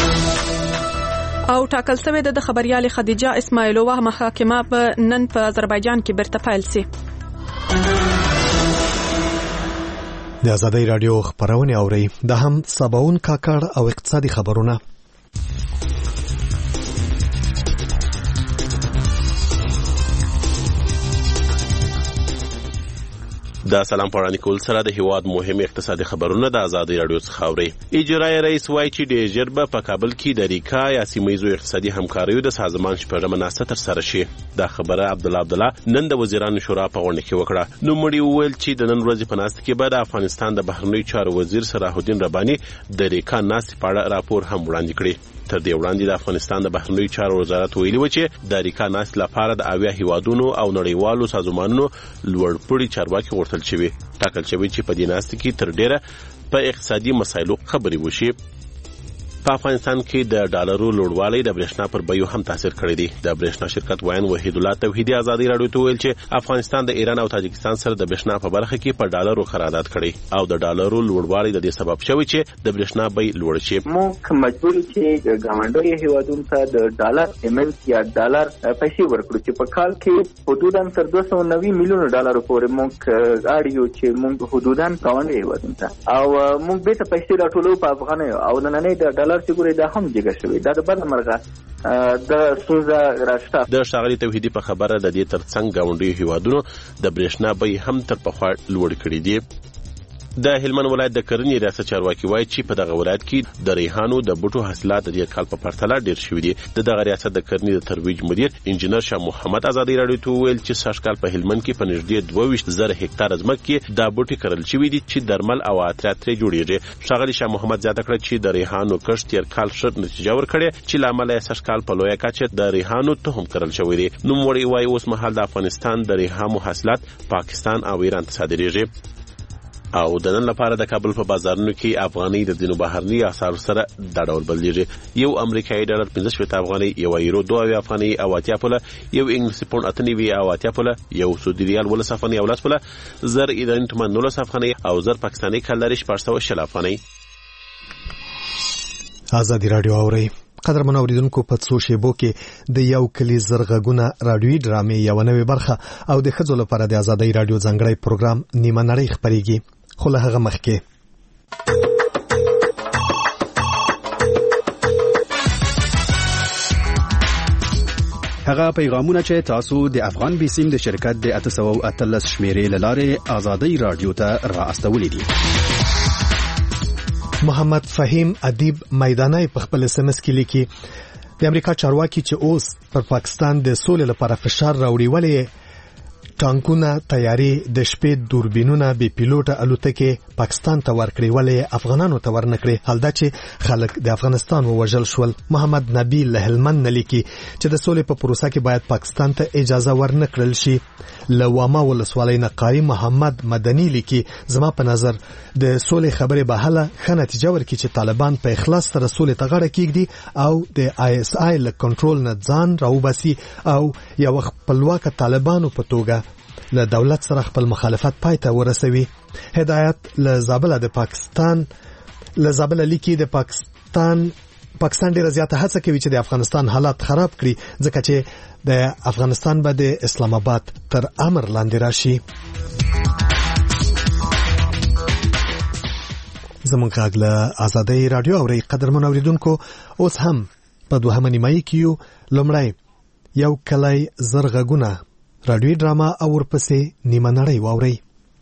او ټاکل شوې ده د خبريالې خدیجه اسماعیلوه محاکمه په نن په آذربایجان کې بیرته پیل شي. د آزادۍ رادیو خبرونه اوري د هم سباون کاکړ او اقتصادي خبرونه. د سلام پړانی کول سره د هیواد مهم اقتصادي خبرونه د آزادۍ رادیو څخه اوري. اجرایي رئیس وایي چې د جربه په کابل کې د ریکا یا سیمایي اقتصادي همکاریو د سازمان شپږم ناسته تر سره شي. دا خبره عبد الله عبد الله نن د وزیرانو شورا په غونډه کې وکړه. نو مړي وویل چې د نن ورځې په ناسته کې به د افغانستان د بهرنیو چارو وزیر صلاح الدین رباني د ریکا ناسته په اړه راپور هم وړاندې کړی. تر دې وړاندې د افغانستان د بهرنیو چارو وزارت ویلي و چې د ریکا ناسته لپاره د اویا هیوادونو او نړیوالو سازمانونو لوړپوړي چارواکي ورتل شوي. ټاکل شوی چې په دې ناسته کې تر ډیره په اقتصادي مسایلو خبرې وشي. په افغانستان کې د ډالرو لوړوالی د برېښنا پر بیو هم تاثیر کړی دی. د برېښنا شرکت وایي وحید الله توحیدی آزادۍ رادیو ته ویل چې افغانستان د ایران او تاجکستان سره د برېښنا په برخه کې په ډالرو قرارداد کړی او د ډالرو لوړوالی د دې سبب شوی چې د برېښنا بیه لوړ شي. موږ مجبور چې ګاونډي هیوادونو ته د ډالر پیمنټ یا ډالر پیسې ورکړو چې په کال کې حدوداً تر دوه سوه نوي میلیونه ډالر پورې موږ اړیو چې موږ حدوداً ګاونډي هیوادونو ته او موږ به ته پیسې راټولو په افغانۍ او نننې د ډالر چې ګوري دا هم جګه شوی. دا د بل مرغه د سوزا راشته. د شاغلي توحیدی په خبره د دې ترڅنګ ګاونډي هیوادونو د برېښنا بیه هم تر پخوا لوړ کړې دي. د هلمند ولایت د کرنې ریاست چارواکي وایي چې په دغه ولایت کې د ریحانو د بوټو حاصلات د دې کال په پرتله ډیر شوي دي. د دغه ریاست د کرنې د ترویج مدیر انجنیر شاه محمد آزادۍ رادیو ته ویل چې سږ کال په هلمند کې په نږدې دوه ویشت زره هکتار ځمکه کې دا بوټي کرل شوي دي چې درمل او عطرات ترې جوړیږي. ښاغلي شاه محمد زیاته کړه چې د ریحانو کښت تیر کال ښه نتیجه ورکړې چې له امله یې سږ کال په لویه کچه د ریحانو تخم کرل شوی دی. نوموړی وایي اوس مهال د افغانستان د ریحانو حاصلات پاکستان او ایران ته صادریږي. او د نن لپاره د کابل په بازارونو کې افغاني د دینو بهرني اسعار سره د ډول بدلیږي. یو امریکایي ډالر پنځه شپږ افغاني، یو یورو دوه اویا افغاني او اتیا پوله، یو انګلیسي پوند اته نوي او اتیا پوله، یو سعودي ریال ولس افغاني او لس پوله، زر ایراني تومان نولس افغاني او زر پاکستاني کلداري شپږ سوه شل افغاني. آزادي رادیو اوري قدرمن اوریدونکو په څو شیبو کې د یو کلی زرغونه رادیوي ډرامې یو نوې برخه او د ښځو لپاره د آزادي رادیو ځانګړی پروګرام نیمه نړۍ خبريږي خو له هغه مخکې هغه پیغامونه چې تاسو د افغان بیسیم د شرکت د اته سوه او اتلس شمیرې له لارې آزادي رادیو ته را استولې دي. محمد فهیم ادیب میداني په خپل اس ام اس کې لیکي د امریکا چارواکي چې اوس پر پاکستان د سولې لپاره فشار راوړي ولې ټانکونه تیاری د شپې دوربینونه به پیلوټه الوتکې پاکستان ته ورکړي ولې افغانانو ته ورنکړي حالدا چې خلک د افغانستان ووجل شول. محمد نبی له هلمند لیکي چې د سولې په پروسه کې باید پاکستان ته اجازه ورنکړل شي. لواما ولسوالۍ نه قاری محمد مدني لیکي زما په نظر د سولې خبره به هله ښه نتیجه ورکړي چې طالبان په اخلاص سره سولې ته غاړه کېږدي او د آی اس آی له کنټرول نه ځان راوباسي او یو خپلواک طالبانو په توګه له دولت سره خپل مخالفت پای ته ورسوي. هدایت له زابل د پاکستان له زابل لیکي د پاکستان پاکستان ډیره زیاته هڅه کوي چې د افغانستان حالات خراب کړي ځکه چې د افغانستان به د اسلام آباد تر امر لاندې راشي. زمونږ غږ له آزادۍ رادیو اوري قدرمن اوریدونکو اوس هم په دوهمه نیمایي کې یو لومړی یو کلی زرغونه رادیوي ډراما او ورپسې نیمه نړۍ واوري.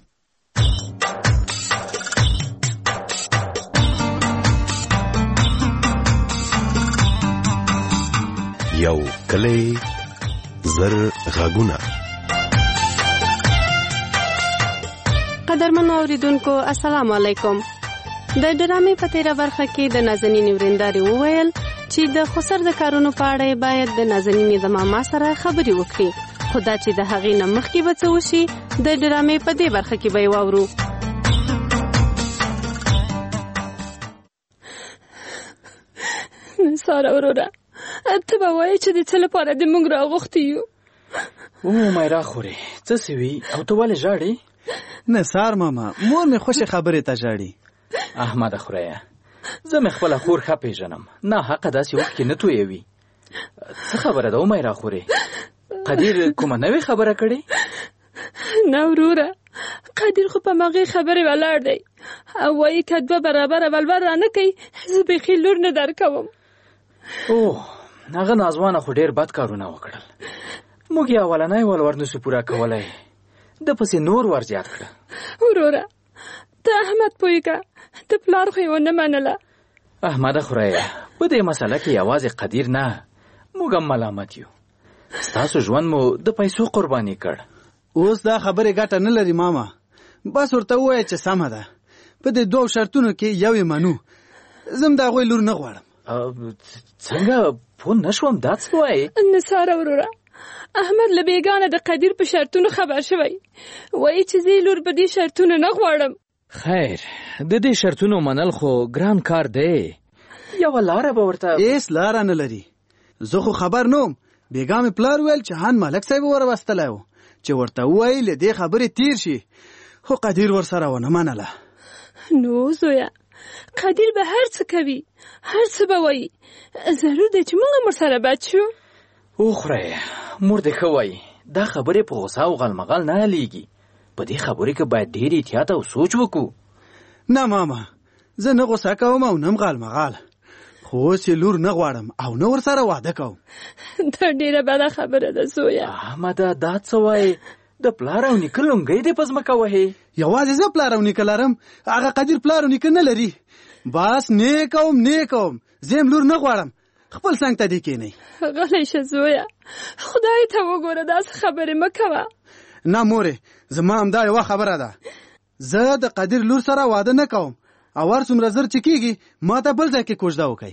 یو کلی زرغونه. قدرمن اوریدونکو السلام علیکم. د ډرامې په تیره برخه کې د نازنین ورینداري وویل چې د خسر د کارونو په اړه باید د نازنین د ماما سره خبري وکړي خدا چې د هغې نه مخکې به څه وشي د ډرامې په دې برخه کې به یې واورو. ساره وروره ته به وایې چې د څه لپاره د موږ راغوښتي یو؟ او میرا خورې څه سوي او ته ولې ژاړې؟ نه سار ماما مور مې خوشې خبرې ته ژاړي. احمده خوريه زه مې خپله خور ښه پېژنم نه حقه داسې وخت کې نه تویوي. څه خبره ده میرا خورې قدیر کومه نوې خبره کړې؟ نه وروره قدیر خو په مغې خبرې ولاړ دی او وایي که دوه برابره ولور رانه کوي زه بیخي لور نه درکوم. اوه هغه نازوانه خو ډېر بد کارونه وکړل. موږ یې اولنی ولور نسو پوره کولی د پسې نور ور زیات کړه. وروره ته احمد پوهېږه د پلار خو یې ونه منله. احمده خورایه په دې مسله کې یوازې قدیر نه موږ هم ملامت یو. ستاسو ژوند مو د پیسو قرباني کړ. اوس دا خبرې ګټه نه لري ماما. بس ورته ووایه چې سمه ده په دې دوو شرطونو کې یو یې منو. زه هم د هغوی لور نه غواړم. څنګه پوه نه شوم دا څه وایې؟ نثاره وروره احمد له بېګانه د قدیر په شرطونو خبر شوی وایي چې زه لور په دې شرطونو نه غواړم. خیر د دې شرطونو منل خو ګران کار دی. یوه لاره به ورته هېڅ لاره نه لري. زه خو خبر نه وم. بیګا مې پلار ویل چې هان ملک صاحب وروستلی و چې ورته ووایي له دې خبرې تیر شي خو قدیر ورسره ونه منله. نو زویه قدیر به هر څه کوي هر څه به وایي ضرور دی چې موږ هم ورسره بد شو. وخورئ مور دې ښه وایي دا خبرې په غوسه او غلمغل نه حلیږي. په دې خبرې کې باید ډېر احتیاط او سوچ وکړو. نه ماما زه نه غوسه کوم او نه م غلمغال خو اوس یې لور نه غواړم او نه ورسره واده کوم. دا ډېره بده خبره ده زویه. احمده دا څه وایې د پلار او نیکه لونګۍ دې په ځمکه وهې. یوازې زه پلار او نیکه لرم هغه قدیر پلار او نیکه نه لري. بس نه کوم نه کوم زه هم لور نه غواړم. خپل څنګ ته دې کښېنئ. غلی شه زویه خدای ته وګوره داسې خبرې مه کوه. نه مورې زما همدا یوه خبره ده. زه د قدیر لور سره واده نه کوم او هر څومره زر چې کېږي ما ته بل ځای کې کوژده وکئ.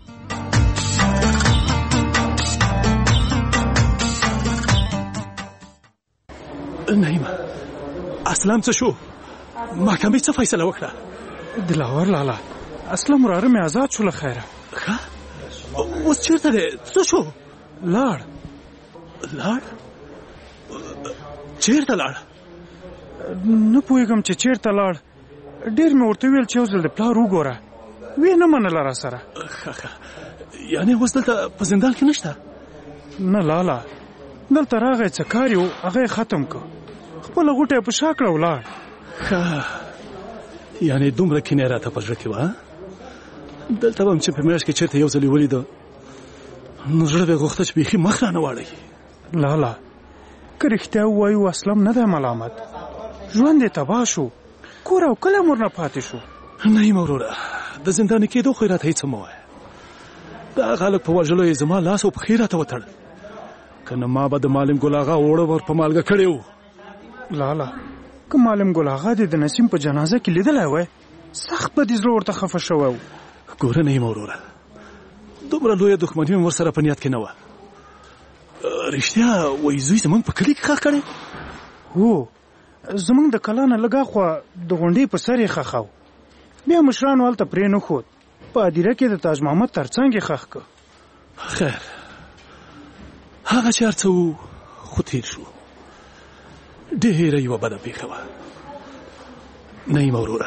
نعیمه اسلام څه شو؟ محکمې څه فیصله وکړه؟ دلاور لالا اسلام وراره مې آزاد شو له خیره. ښه اوس چېرته دی؟ څه شو؟ لاړ لاړ؟ چېرته لاړ؟ نه پوهېږم چې چېرته لاړ. ډېر مې ورته ویل چې یو ځل د پلار وګوره وی نه منله را سره. یعنې اوس دلته په زندان کې نشته؟ نه لالا، دلته راغی څه کار یې و هغه یې ختم کړ، خپله غوټه یې په شا کړه ولاړ. ښه، یعنې دومره کینه راته په زړه کې وه. دلته به هم چې په میاشت کې چېرته یو ځل یې ولیده نو زړه به یې غوښته چې بیخي مخ رانه واړوي. لالا که رښتیا ووایو اسلم نه دی ملامت، ژوند یې تباه شو، کور او کلی مور نه پاتې شو. نعیم وروره، د زنداني کېدو خو یې راته هېڅ مه وایه. دا هلک په وژلو یې زما لاس او پښې راته وتړل، که نه ما به د معلم ګل اغا اوړه ور په مالګه کړی وو. لالا که معلم ګل اغا دې د نسیم په جنازه کې لیدلی وای سخت به دې زړه ورته خفه شوی و. ګوره نعیم وروره، دومره لویه دښمني مې ورسره په نیت کې نه وه. رښتیا وایي زوی زموږ په کلي کې ښخ کړی؟ هو، زموږ د کلا نه لږ اخوا د غونډۍ په سر یې ښخاو، بیا مشرانو هلته پرې نه ښود، په هدیره کې د تاج محمد تر څنګ یې ښخ کړ. خیر، هغه چې هر څه و خو تېر شو. ډېره یوه بده پېښه وه. نعیم وروره،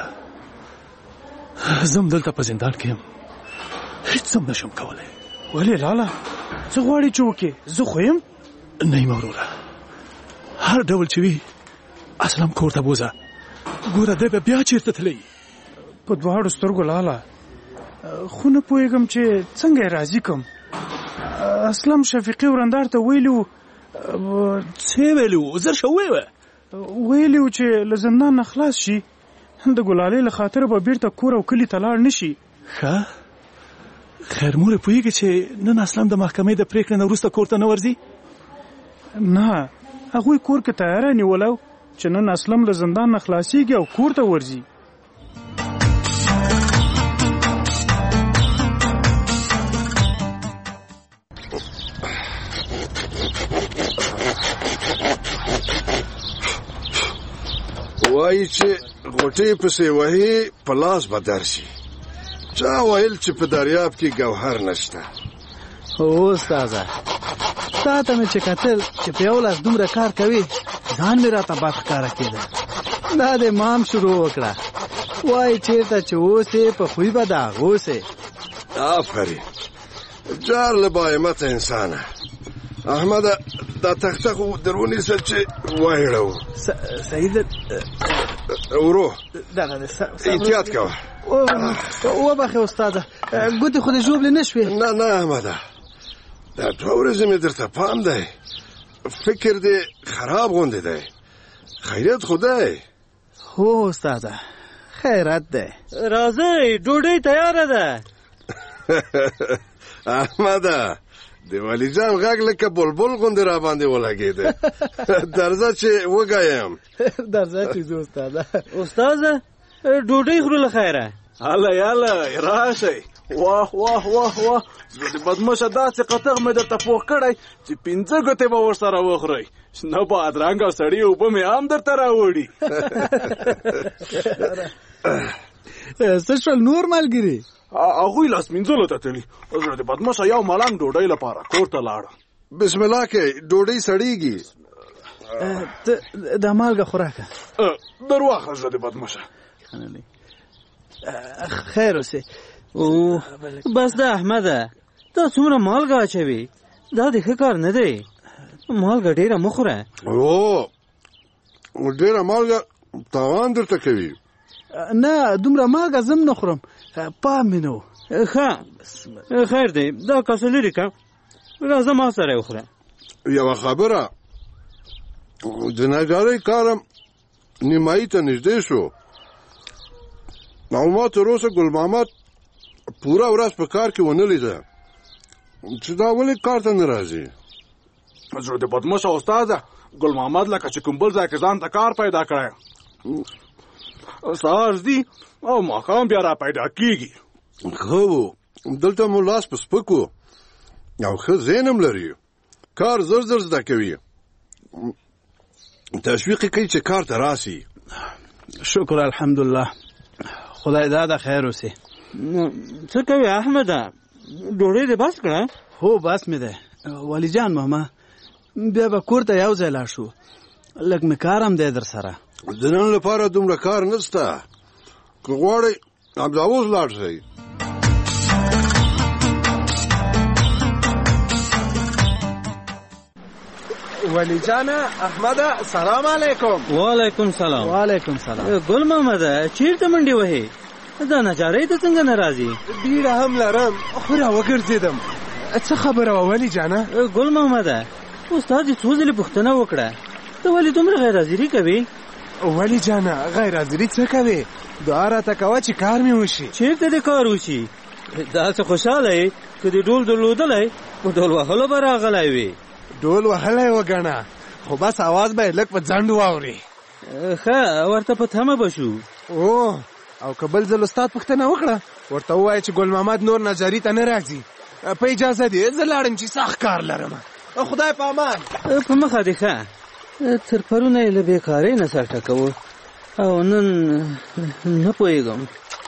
زم دلته په زندان کې یم، هېڅ هم نشم کولی. ولې لالا، څه غواړې چې وکړې؟ زه خو یم. نعیم وروره، هر ډول چې وي اسلم کور ته بوځه. ګوره دی به بیا چېرته تللی؟ په دواړو سترګو لالا، خو نه پوهېږم چې څنګه یې راضي کړم. اسلم شفیقي ورندار ته ویلي وو. څه یې ویلي وو؟ زر شه ووایه. ویلي وو چې له زندان نه خلاص شي، د ګلالۍ له خاطره به بیرته کور او کلي ته لاړ نه شي. ښه، خیر مورې پوهېږي چې نن اسلم د محکمې د پرېکړې نه وروسته کور ته نه ورځي؟ نه، هغوی کور کې تیاره نیولو چې نن اسلم له زندان نه خلاصېږي او کور ته ورځي. وایي چې غوټې پسې وهي په لاس به درشي. چا ویل چې په دریاب کې ګوهر نشته؟ هو استاده، تا ته مې چې کتل چې په یو لاس دومره کار کوي ځان مې راته بد ښکاره کېده. دا دې مام شروع وکړه، وایي چېرته چې اوسې په خوی به د هغوسې. آفرین، جار له باهمته انسانه. احمده، دا تخته خو در ونیسه چې وایړو. سعید ورو احتیاط کوه. وبخې استاده، ګوتې خو دې ژوبلې نه شوې؟ نه نه احمده، دا دوه ورځې مې درته پام دی، فکر دې خراب غوندې دی. خیریت خو دی؟ هو استاده، خیرت دی. راځئ ډوډۍ تیاره ده. احمده، د ولی جان غږ لکه بلبل غوندې را باندې ولګېده. درځه چې وګایم. درځه چې ځو استاده. استاده ډوډۍ خورو له خیره. هله یاله راشئ. واه واه واه واه، زه د بدمشه داسې قطغ مې درته پوخ کړی چې پنځه ګوتې به ورسره وخورئ. شنه بادرنګ او سړې اوبه مې هم درته راوړي. څه شول نور ملګري؟ هغوی لاس مینځلو ته تللي. زه د بدمشه یو ملنګ ډوډۍ لپاره کور ته لاړم. بسم الله کې ډوډۍ سړېږي. دا مالګه خوراکه در واخله د بدمشه. خیر اوسې. بس دا احمده، دا څومره مالګه اچوي؟ دا د ښه کار نه دی. مالګه ډېره مه خوره. او ډېره مالګه تاوان درته کوي. نه، دومره مالګه زم نه خورم، پام مې نه و. ښه خیر دی، دا کاسه لرې کړه، راځه ما سره یې وخوره. یوه خبره، د نجارۍ کارم نیمایي ته نږدې شو. معلومات تر اوسه ګل محمد پوره ورځ په کار کې ونه لیده چې دا ولې کار ته نه راځي. زه د بدمشه استاده، ګل محمد لکه چې کوم بل ځای کې ځان ته کار پیدا کړی، سهار ځي او ماښام بیا را پیدا کېږي. ښه و، دلته مو لاس په سپکو او ښه ذهن هم لري، کار زر زر زده کوي، تشویق یې کوي چې کار ته راسي. شکر الحمدلله، خدای دا د خیر اوسې. څه کوي احمده، ډوډۍ دې بس کړه؟ هو بس مې ده. ولی جان ماما، بیا به کور ته یو ځای لاړ شو، لږ مې کار هم دی در سره. د نن لپاره دومره کار نشته، که غواړئ همدا اوس لاړ شئ. ولی جان احمد سلام علیکم. وعلیکم سلام. وعلیکم سلام. ګل محمد چیرته منډي وهې؟ دا نجارۍ ته څنګه ناراضي؟ بیړه هم لرم خو راوګرځېدم. څه خبره وه ولی جانه؟ ګل محمد استاد دې څو ځلې پوښتنه وکړه ته ولې دومره غیر حاضري کوې؟ ولی جانه غیر حاضري څه کوې؟ دعا راته کوه چې کار مې وشي. چیرته دې کار وشي؟ داسې خوشحاله یې که دې ډول درلودلی په ډول وهلو به راغلی وې. ډول وهلی وګڼه خو بس اواز به یې لږ په ځنډ واورې. ښه ورته په تمه به شو. او او که بل ځل استاد پوښتنه وکړه ورته ووایه چې ګل محمد نور نجاري ته نه راځي. په اجازه دې زه لاړم چې سخت کار لرم. خدای په امان. په مخه دې ښه. تر پرونه یې له بېکارۍ نه سر ټکوه او نن نه پوهېږم.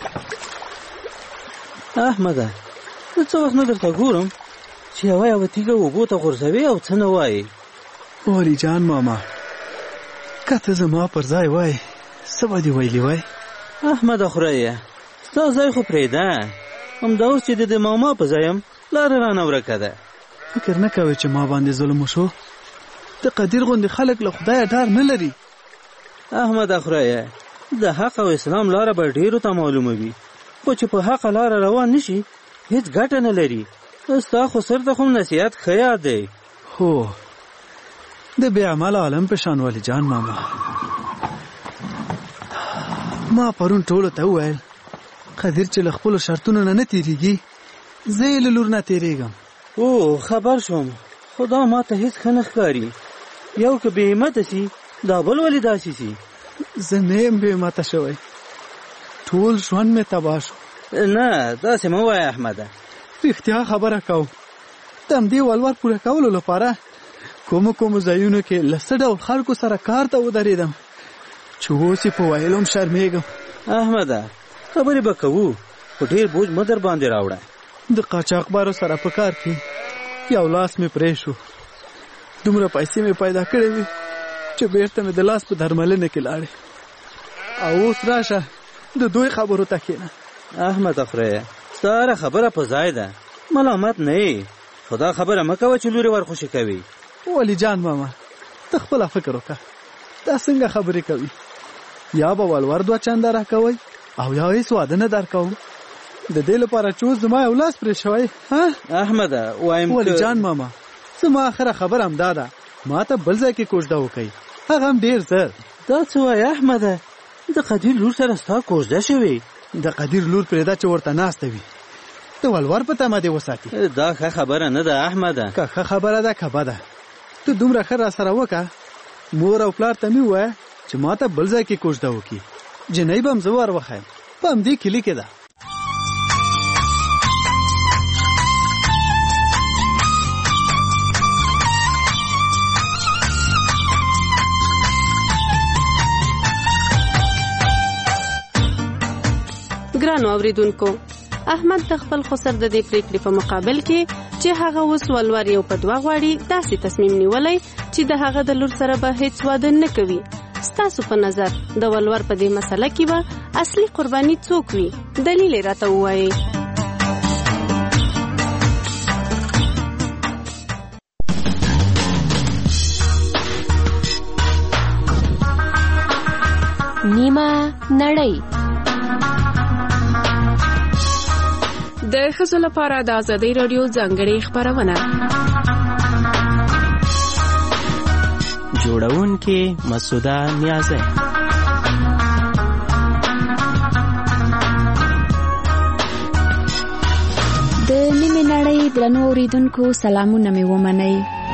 احمده زه څه وخت نه درته ګورم چې یوه یوه تیږه اوبو ته غورځوې او څه نه وایې. ولی جان ماما که ته زما پر ځای وای څه به دې ویلي وای؟ احمده خورایه ستا ځای خو پرېږده. همدا اوس چې د دې ماما په ځای یم لاره رانه ورکه ده. فکر نه کوې چې ما باندې ظلم وشو؟ د قدیر غوندې خلک له خدایه ډار نه لري. احمده خورایه د حق او اسلام لاره به ډېرو ته معلومه وي خو چې په حقه لاره روان نشي هیڅ ګټه نه لري. ستا خو سر ته خو نصیحت ښه یاد دی. هو د بې عمله عالم په شان ولی جان ماما ما پرون ټولو ته وویل قدیر چې له خپلو شرطونو نه نه تېرېږي زه یې له لور نه تېرېږم. او خبر شوم خو دا ما ته هیڅ ښه نه ښکاري. یو که بې همته سي دا بل ولې داسې سي؟ زه نه یم بې همته شوی ټول ژوند مې تباه شو. نه داسې مه وایه احمده. رښتیا خبره کوم د همدې ولور پوره کولو لپاره کومو کومو ځایونو کې له څه ډول خلکو سره کار ته ودرېدم چې اوس یې په ویلو هم شرمېږم. احمده خبرې به کوو خو ډېر بوج مه در باندې راوړه. د قاچاقبارو سره په کار کې یو لاس مې پرې شو. دومره پیسې مې پیدا کړې وې چې بېرته مې د لاس په درملنه کې لاړې. او اوس راشه د دوی خبرو ته کښېنه. احمد خورایه ستا هره خبره په ځای ده ملامت نه یې خو دا خبره مه کوه چې لورې ورخوشي کوي. ولی جان ماما ته خپله فکر وکړه دا څنګه خبرې کوي؟ یا به ولور دوه چنده راکوئ او یا هېڅ واده نه درکوم. د دې لپاره چې اوس زما یو لاس پرې شوی. احمده وایم ولی جان ماما زما آخره خبره همدا ده ما ته بل ځای کې کوژده وکړئ هغه هم ډېر زر. دا څه وایې احمده د قدیر لور سره ستا کوژده شوې؟ د قدیر لور پرېږده چې ورته ناسته وي د ولور په تمه دې وساتي. دا ښه خبره نه ده احمده. که ښه خبره ده که بده ته دومره ښه را سره وکړه. مور او پلار ته مې ووایه چې ما ته بل ځای کې کوژده وکړي. جنۍ به هم زه ور وښیم په همدې کلي کې ده. ګرانو اوریدونکو احمد د خپل خسر د دې پریکړې په مقابل کې چې هغه اوس ولور یو په دوه غواړي داسې تصمیم نیولی چې د هغه د لور سره به هیڅ واده نه کوي. ستاسو په نظر د ولور په دې مسله کې به اصلي قرباني څوک وي؟ دلیل یې راته ووایئ. نیمه نړۍ د ښځو لپاره د آزادۍ راډیو ځانګړې خپرونه. جوړونکې مسعوده نیازی. د نیمه نړۍ درنو اوریدونکو سلامونه مې ومنئ.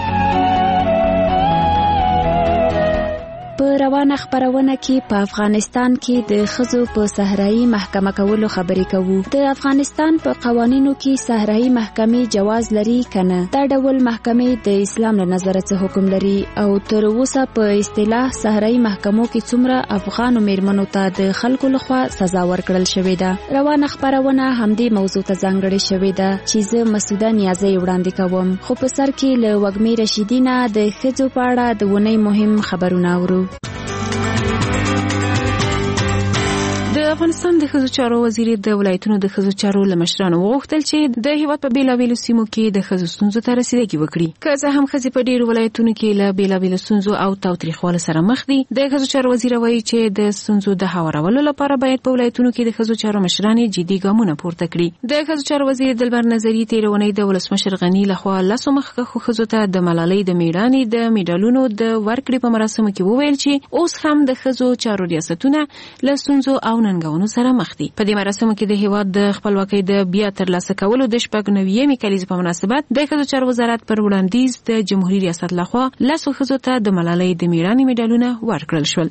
په روانه خبرونه کې په افغانستان کې د ښځو په صحرایي محکمه کولو خبرې کوو. د افغانستان په قوانینو کې صحرایي محکمې جواز لري کنه؟ دا ډول محکمې د اسلام له نظره څه حکم لري او تر اوسه په اصطلاح صحرایي محکمو کې څومره افغانو میرمنو ته د خلکو لخوا سزا ورکړل شوې ده؟ روانه خبرونه همدې موضوع ته ځانګړې شوې ده چې زه مسعوده نیازی وړاندې کوم. خو په سر کې له وږمې رشیدینه د ښځو په اړه د ونې مهم خبرونه اورو. د د افغانستان د ښځو چارو وزیر د ولایتونو د ښځو چارو له مشرانو وغوښتل چې د هیواد په بیلابیلو سیمو کې د ښځو ستونزو ته رسیدګي وکړي. که څه هم ښځې په ډیرو ولایتونو کې له بیلابیلو ستونزو او تاوتریخوالي سره مخ دي، د ښځو چارو وزیر وایي چې د ستونزو د هوارولو لپاره باید په ولایتونو کې د ښځو چارو مشران جدي ګامونه پورته کړي. د ښځو چارو وزیر دلبر نظری تیر اونۍ د ولسمشر غنی لخوا لاسو مخکښو ښځو ته د ملالۍ د میړانې د میډالونو د ورکړې په مراسمو کې وویل چې اوس هم د ښځو چارو ریاستونه له ستونزو او ننګونو سره مخ دي. په دې مراسمو کې د هیواد د خپلواکۍ د بیا ترلاسه کولو د شپږ نوېمې کلیزې په مناسبت د ښځو چارو وزارت پر وړاندیز د جمهوریت ریاست لخوا لسو ښځو ته د ملالۍ د میړانې میډالونه ورکړل شول.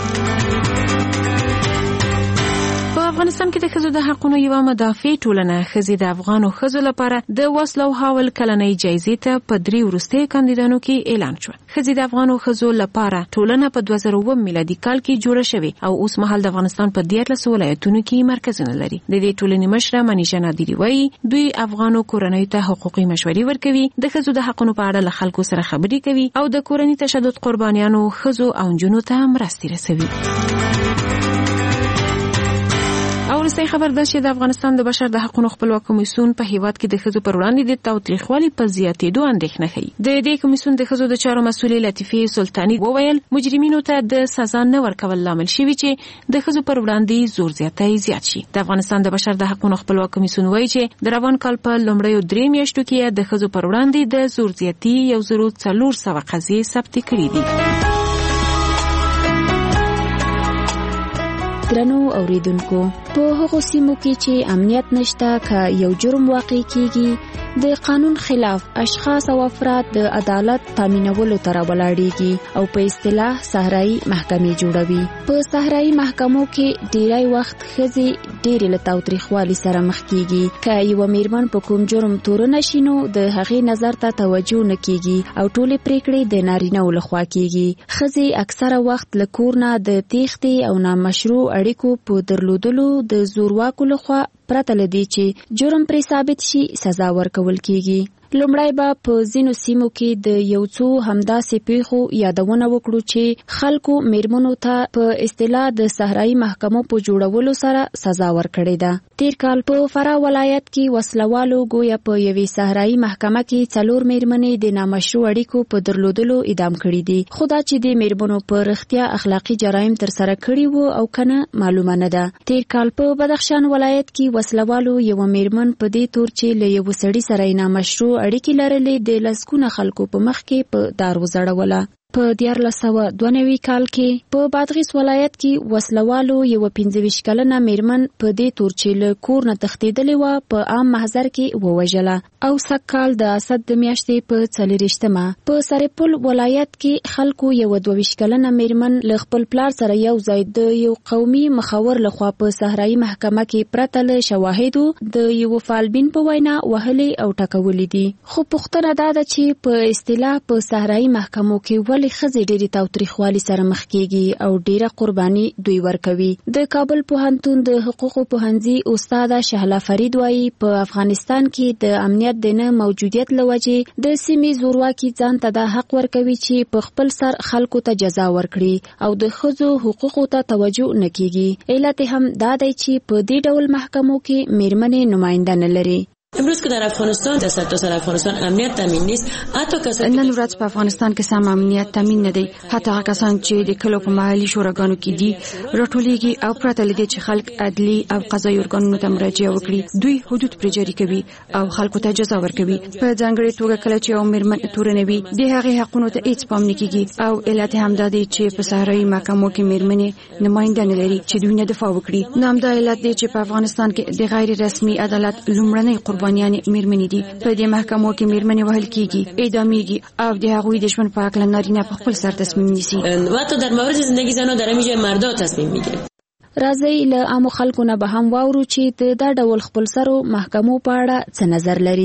افغانستان کې د ښځو د حقونو یوه مدافع ټولنه ښځې د افغانو ښځو لپاره د وسلو حاول کلنۍ جایزې ته په درې وروستیو کاندیدانو کې اعلان شو. ښځې د افغانو ښځو لپاره ټولنه په دوه زره اووه میلادي کال کې جوړه شوې او اوس مهال د افغانستان په دیارلسو ولایتونو کې مرکزونه لري. د دې ټولنې مشره منیژه نادري وایي دوی افغانو کورنیو ته حقوقي مشورې ورکوي، د ښځو د حقونو په اړه له خلکو سره خبرې کوي او د کورني تشدد قربانیانو ښځو او نجونو ته مرستې رسوي. وروستی خبر ده چې د افغانستان د بشر د حقوقو خپلواک کمیسیون په هیواد کې د ښځو پر وړاندې د تاوتریخوالي په زیاتېدو اندېښنه ښیي. د دې کمیسیون د ښځو د چارو مسؤلې لطیفې سلطاني وویل مجرمینو ته د سزا نه ورکول لامل شوي چې د ښځو پر وړاندې زور زیاتی زیات شي. د افغانستان د بشر د حقوقو خپلواک کمیسیون وایي چې د روان کال په لومړیو درې میاشتو کې د ښځو پر وړاندې د زور زیاتي یو زرو څلور سوه قضیې ثبت کړي دي. درنو اوریدونکو، په هغو سیمو کې چې امنیت نشته که یو جرم واقع کیږي د قانون خلاف اشخاص او افراد د عدالت تامینولو ته راولاړیږي او په اصطلاح صحرایي محکمې جوړوي. په صحرایي محکمو کې ډیری وخت ښځې ډېرې له تاوتریخوالي سره مخ کیږي. که یوه میرمن په کوم جرم تورنه شي نو د هغې نظر ته توجه نه کیږي او ټولې پریکړې د نارینه‌و لخوا کیږي. ښځې اکثره وخت له کور نه د تېښتې او نامشروع اړیکو په درلودلو د زورواکو لخوا پرته له دې چې جرم پرې ثابت شي سزا ورکول کیږي. لومړی به په ځینو سیمو کې د یو څو همداسې پیښو یادونه وکړو چې خلکو میرمنو ته په اصطلاح د صحرایي محکمو په جوړولو سره سزا ورکړې ده. تیر کال په فراه ولایت کې وسلوالو گویا په یوې صحرایي محکمه کې څلور میرمنې د نامشروع اړیکو په درلودلو اعدام کړي دي. خو دا چې د میرمنو په رښتیا اخلاقي جرایم ترسره کړي وو او کنه معلومه نه ده. تیر کال په بدخشان ولایت کې وسلوالو یوه میرمن په دې تور چې له یو سړي سره نامشروع اړیکې لرلې د لسګونه خلکو په مخ کې په دار وزړوله. په دیارلس سوه دوه نوي کال کې په بادغیس ولایت کې وسلوالو یوه پنځه ویشت کلنه میرمن په دې تور چې له کور نه تښتېدلې وه په عام محضر کې ووژله. او سږ کال د اسد د میاشتې په څلېرویشتمه په سرپل ولایت کې خلکو یوه دوه ویشت کلنه میرمن له خپل پلار سره یو ځای د یو قومي مخور لخوا په صحرایي محکمه کې پرته له شواهدو د یو فالبین په وینا وهلې او ټکولې دي. خو پوښتنه دا ده چې په اصطلاح په صحرایي محکمو کې ولې ښځې ډېرې تاوتریخوالي سره مخ کیږي او ډېره قرباني دوی ورکوي. د کابل پوهنتون د حقوقو پوهنځي استاده شهلا فرید وایي په افغانستان کې د امنیت د نه موجودیت له وجې د سیمې زورواکي ځان ته دا حق ورکوي چې په خپل سر خلکو ته جزا ورکړي او د ښځو حقوقو ته توجه نه کیږي. علت هم دا دی چې په دې ډول محکمو کې میرمنې نماینده نه لري. امروز که در افغانستان در سرتاسر افغانستان امنیت تامین نیست، حتی کسانی نن ورځ په افغانستان کې سم امنیت تامین نه دی. حتی هغه کسان چې د کلو په محلي شوراګانو کې دي راټولیږي او پرته له دې چې خلک عدلي او قضایي ارګانونو ته مراجعه وکړي دوی حدود پرې جاري کوي او خلکو ته جزا ورکوي. په ځانګړې توګه کله چې یو میرمن تورنه وي د هغې حقونو ته هیڅ پام نه کیږي او علت هم دا دی چې په صحرایي محکمو کې میرمنې نماینده نه لري چې دوی نه دفاع وکړي. نو همدا علت دی چې په افغانستان کې د غیر رسمي عدالت لومړنۍ قربانیان میرمنې دي. په دې محکمو کې میرمنې وهل کیږي، اعدامیږي او د هغوی د ژوند په اړه نارینه په خپل سر تصمیم نیسي. و حتی در مورد زندگی زنان در همینجا مردا تصمیم میگیره. راځئ له عامو خلکو نه به هم واورو چې د دا ډول خپلسرو محکمو په اړه څه نظر لري.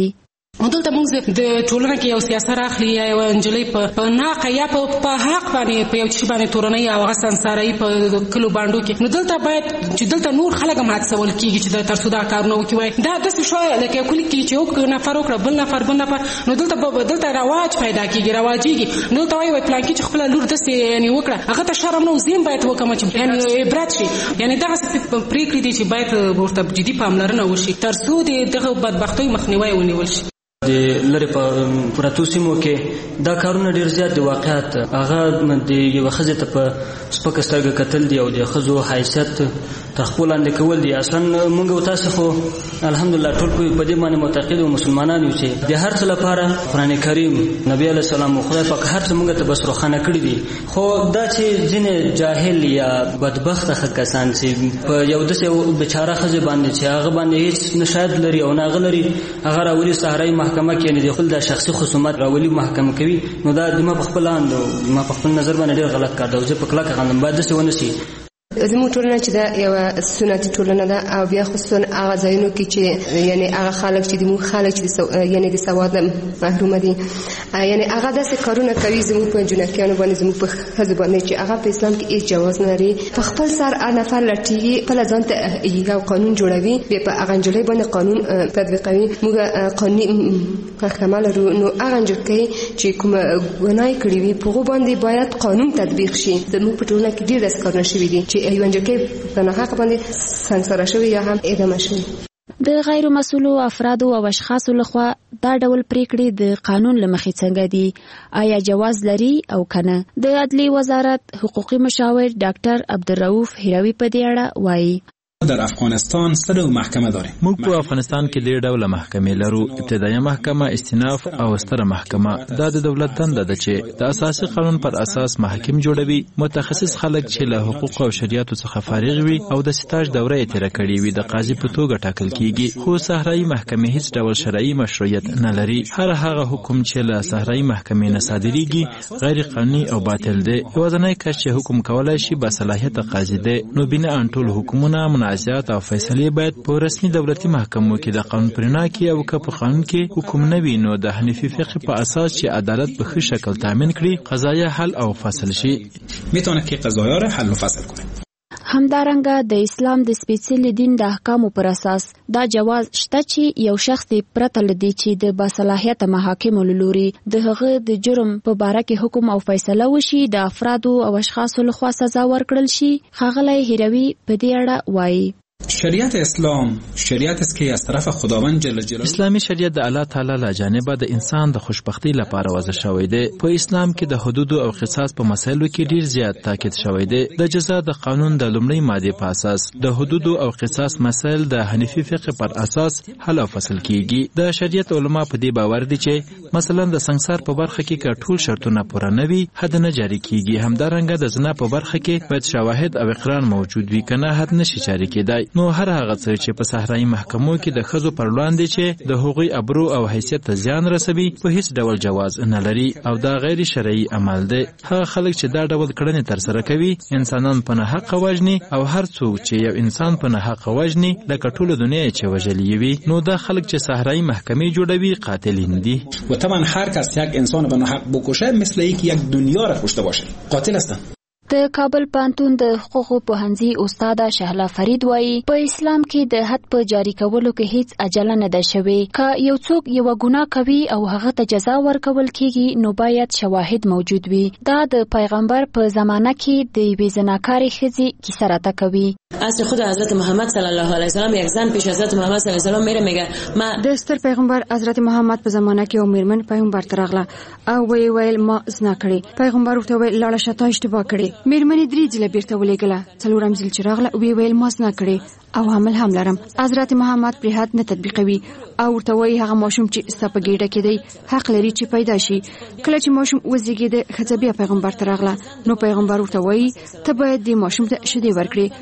دلته موږ د ټولنه کې یو سیاست راخلي یا یو انجلۍ په ناقه یا په حق باندې په یو چی باندې تورنۍ او هغه سنسارۍ په کلو باندې کې، نو دلته باید چې دلته نور خلک هم هڅول کېږي چې د ترڅو دا کارونه وکړي. دا داسې شو لکه کلي کې چې یو نفر وکړه بل نفر بل نفر، نو دلته دلته رواج پیدا کېږي، رواجېږي. نو دلته وایي پلان کې چې خپله لور داسې یعنې وکړه، هغه ته شرم نه وزیم باید وکړم چې یعنې عبرت شي. یعنې دغسې پرېکړې دي چې باید ورته جدي پاملرنه وشي ترڅو د دغه بدبختیو مخنیوی ونیول شي. د لری په پراتو سیمو کې دا کارونه ډیر زیات دي. واقعیت هغه د یو ښځې ته په سپکه سترګه کتل دي او د ښځو حیثیت تر خپل لاندې کول دي. اصلا موږ او تاسو خو الحمدلله ټول په دې باندې معتقد او مسلمانان یو چې د هر څه لپاره قرآن کریم، نبی علیه السلام او خدای پاک هر څه موږ ته بس روښانه کړي دي. خو دا چې ځینې جاهل یا بدبخته کسان چې په یو داسې بیچاره ښځې باندې چې هغه باندې هیڅ نه شاهد لري او نه هغه لري، هغه راولي صحرایي محکمه کې نه د خپل د شخصي خصومت راولي محکمه کوي، نو دا د ما په خپل اند ما په خپل نظر باندې ډېر غلط کار دی. زه په کلکه غندم باید داسې ونه شي. زموږ ټولنه چې دا یوه سنتي ټولنه ده او بیا خصوصا هغه ځایونو کې چې یعنی هغه خلک چې زموږ خلک چې یعنی د سواد محرومه دي، یعنی هغه داسې کارونه کوي زموږ په جنکیانو باندې، زموږ په ښځو باندې چې هغه په اسلام کې هیڅ جواز نه لري. په خپل سر هر نفر لټېږي، خپله ځان ته یو قانون جوړوي، بیا په هغه نجلۍ باندې قانون تطبیقوي. موږ قانوني محکمه لرو، نو هغه نجلۍ چې کومه ګناه کړې وي په هغو باندې باید قانون تطبیق شي. زموږ په ټولنه کې ډېر داسې کارونه شوي دي چې یو انجلۍ په ناحقه باندې سنساره شوې یا هم اعدامه شوې. د غیر مسؤلو افرادو او اشخاصو لخوا دا ډول پریکړې د قانون له مخې څنګه دي؟ آیا جواز لري او کنه؟ د عدلیې وزارت حقوقي مشاور ډاکټر عبدالرؤف هیروي په دې اړه وایي. در افغانستان سه ډول محکمه داریم. موږ په افغانستان کې ډېر ډوله محکمې لرو. ابتدایي محکمه، استیناف او ستره محکمه. دا د دولت دنده ده چې د اساسي قانون پر اساس محاکم جوړوي. متخصص خلک چې له حقوق او شریعت څخه فارغ وي او د سټاج دوره یې تیره کړې وي د قاضي په توګه ټاکل کیږي. خو صحرایي محکمې هیڅ ډول شرعي مشروعیت نه لري. هر هغه حکم چې له صحرایي محکمې نه صادریږي غیر قانوني او باطل دی. یوازینی کس چې حکم کولای شي با صلاحیت قاضي دی. نو بنا ان ټول حکومونه منازعات او فیصلې باید په رسمي دولتي محکمو کې د قانون پرنا کې او که په قانون کې حکم نه وي، نو د حنفي فقه په اساس چې عدالت په ښه شکل تامین کړي قضایه حل او فصل شي. میتونه که قضایه را حل و فصل کنه. همدارنګه د اسلام د سپېڅلي دین د احکامو پر اساس دا جواز شته چې یو شخص پرته له دې چې د باصلاحیته محاکمو له لوري د هغه د جرم په باره کې حکم او فیصله وشي د افرادو او اشخاصو لخوا سزا ورکړل شي. ښاغلی هیروي په دې اړه وایي. شریعت اسلام شریعت است که از طرف خداوند جل جلاله اسلامي شریعت د الله تعالی له جانبه د انسان د خوشبختی لپاره وضع شوی دی. په اسلام کې د حدود او قصاص په مسایلو کې ډیر زیات تاکید شوی دی. د جزا د قانون د لومړی ماده په اساس د حدود او قصاص مسایل د حنفي فقه پر اساس حل او فصل کیږي. د شریعت علما په دې باور دي چې مثلا د سنگسار په برخه کې که ټول شرطونه پوره نه وي حد نه جاری کیږي. همدارنګه د زنا په برخه کې باید شواهد او اقرار موجود وي، کنه حد نشي جاری کېدای. نو هر هغه څه چې په صحرایي محکمو کې د ښځو پر وړاندې چې د هغوی ابرو او حیثیت ته زیان رسوي په هیڅ ډول جواز نه لري او دا غیر شرعي عمل دی. هغه خلک چې دا ډول کړنې ترسره کوي انسانان په ناحقه وژني او هر څوک چې یو انسان په ناحقه وژني لکه ټوله دنیا چې وژلی وي، نو دا خلک چې صحرایي محکمې جوړوي قاتلین دي. و طبعا هر کس یک انسان به ناحق بکشه مثل اینکه یک دنیا را کشته باشه قاتل هستند. د کابل پوهنتون د حقوقو پوهنځي استاد شهلا فرید وایي په اسلام کې د حد په جاری کولو کې هیڅ عجله نه ده شوې. که یو څوک یو ګناه کوي او هغه ته جزا ورکول کیږي نو باید شواهد موجود وي. دا د پیغمبر په زمانه کې د یوې زناکارې ښځې کیسه راته کوي. اصل خود حضرت محمد صلی الله علیه و سلم یک زن پیش حضرت محمد صلی الله علیه و سلم میره میگه ما د ستر پیغمبر حضرت محمد په زمانه کې یو میرمن پیغمبر ته راغله او وی ویل ما زنا کړې. پیغمبر ورته ویل لاړه شته اشتباه کړې. میرمن درې ځله بیرته ولېږله. څلورم ځل چې راغله وی ویل ما زنا کړې او حمل هم لرم. حضرت محمد پر حد نه تطبیقوي او ورته وایي هغه ماشوم چې ستا په ګېډه کې دی حق لري چې پیدا شي. کله چې ماشوم وزېږېده ښځه بیا پیغمبر ته راغله نو پیغمبر ورته وایي ته باید دې ماشوم ته شیدې ورکړې او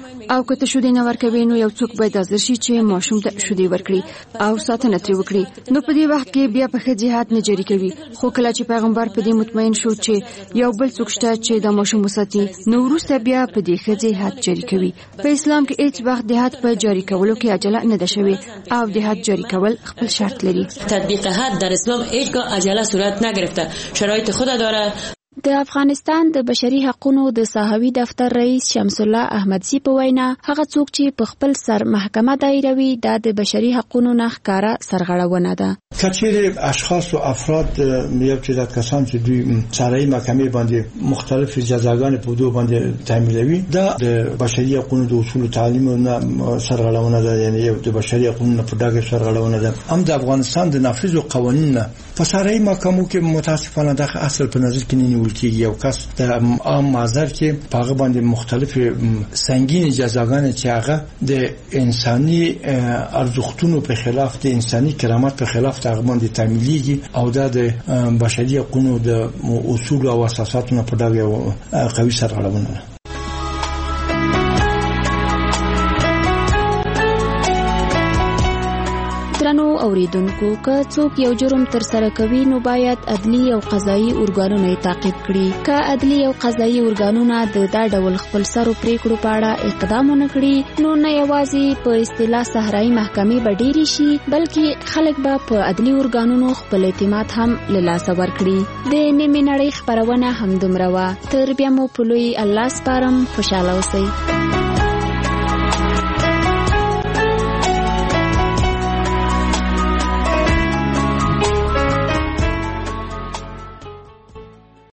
که ته شودې نه ورکوي نو یو څوک باید حاضر شي چې ماشوم ته شودې ورکړي او ساتنه ترې وکړي. نو په دې وخت کې بیا په ښځې حد نه جاري کوي. خو کله چې پیغمبر په دې مطمئن شو چې یو بل څوک شته چې دا ماشوم وساتي نو وروسته بیا په دې ښځې حد جاري کوي. په اسلام کې هیڅ وخت د حد په جاري کولو کې عجله نه ده شوې او د حد جاري کول خپل شرط لري. تطبیق حد در اسلام هیچگاه عجله صورت نگرفته، شرایط خود داره. د افغانستان د بشري حقوقو د ساحوي دفتر رئیس شمس الله احمدزي په وینا هغه څوک چې په خپل سر محکمه دایروي دا د بشري حقوقو نه ښکارا سرغړونه ده. کچیر اشخاص و افراد یو تعداد کسان چې دوی سرای محکمه باندې مختلف جزاګان په دوه باندې تعمیلوي دا د بشري حقوقو د اصول تعلیم نه سرغړونه ده، یعنی یو د بشري حقوقو په دغه سرغړونه ده. هم د افغانستان د نافذ قوانین په سرای محکمو کې متاسفانه د اصل په نظر کې نه کې یو کس د عام معذر کې پاغه باندې مختلف سنگین جزاګان چې هغه د انساني ارزښتونو په خلاف د انساني کرامت په خلاف هغه باندې تعمیلېږي او دا د بشري حقوقو د اصول او اساساتو په ډول قوي سرغړونه ده. درنو اوریدونکو که څوک یو جرم تر سره کوي نو باید عدلی او قضایي ارګانونه یې تعقیب کړي. که عدلی او قضایي ارګانونه د دا ډول خپل سرو پریکړو په اړه اقدام ونه کړي نو نه یوازې په اصطلاح صحرایي محکمې به ډېرې شي بلکې خلک به په عدلی ارګانونو خپل اعتماد هم له لاسه ورکړي. د نیمې نړۍ خپرونه همدومره وه. تر بیا مو په لوی الله سپارم. خوشحاله اوسئ.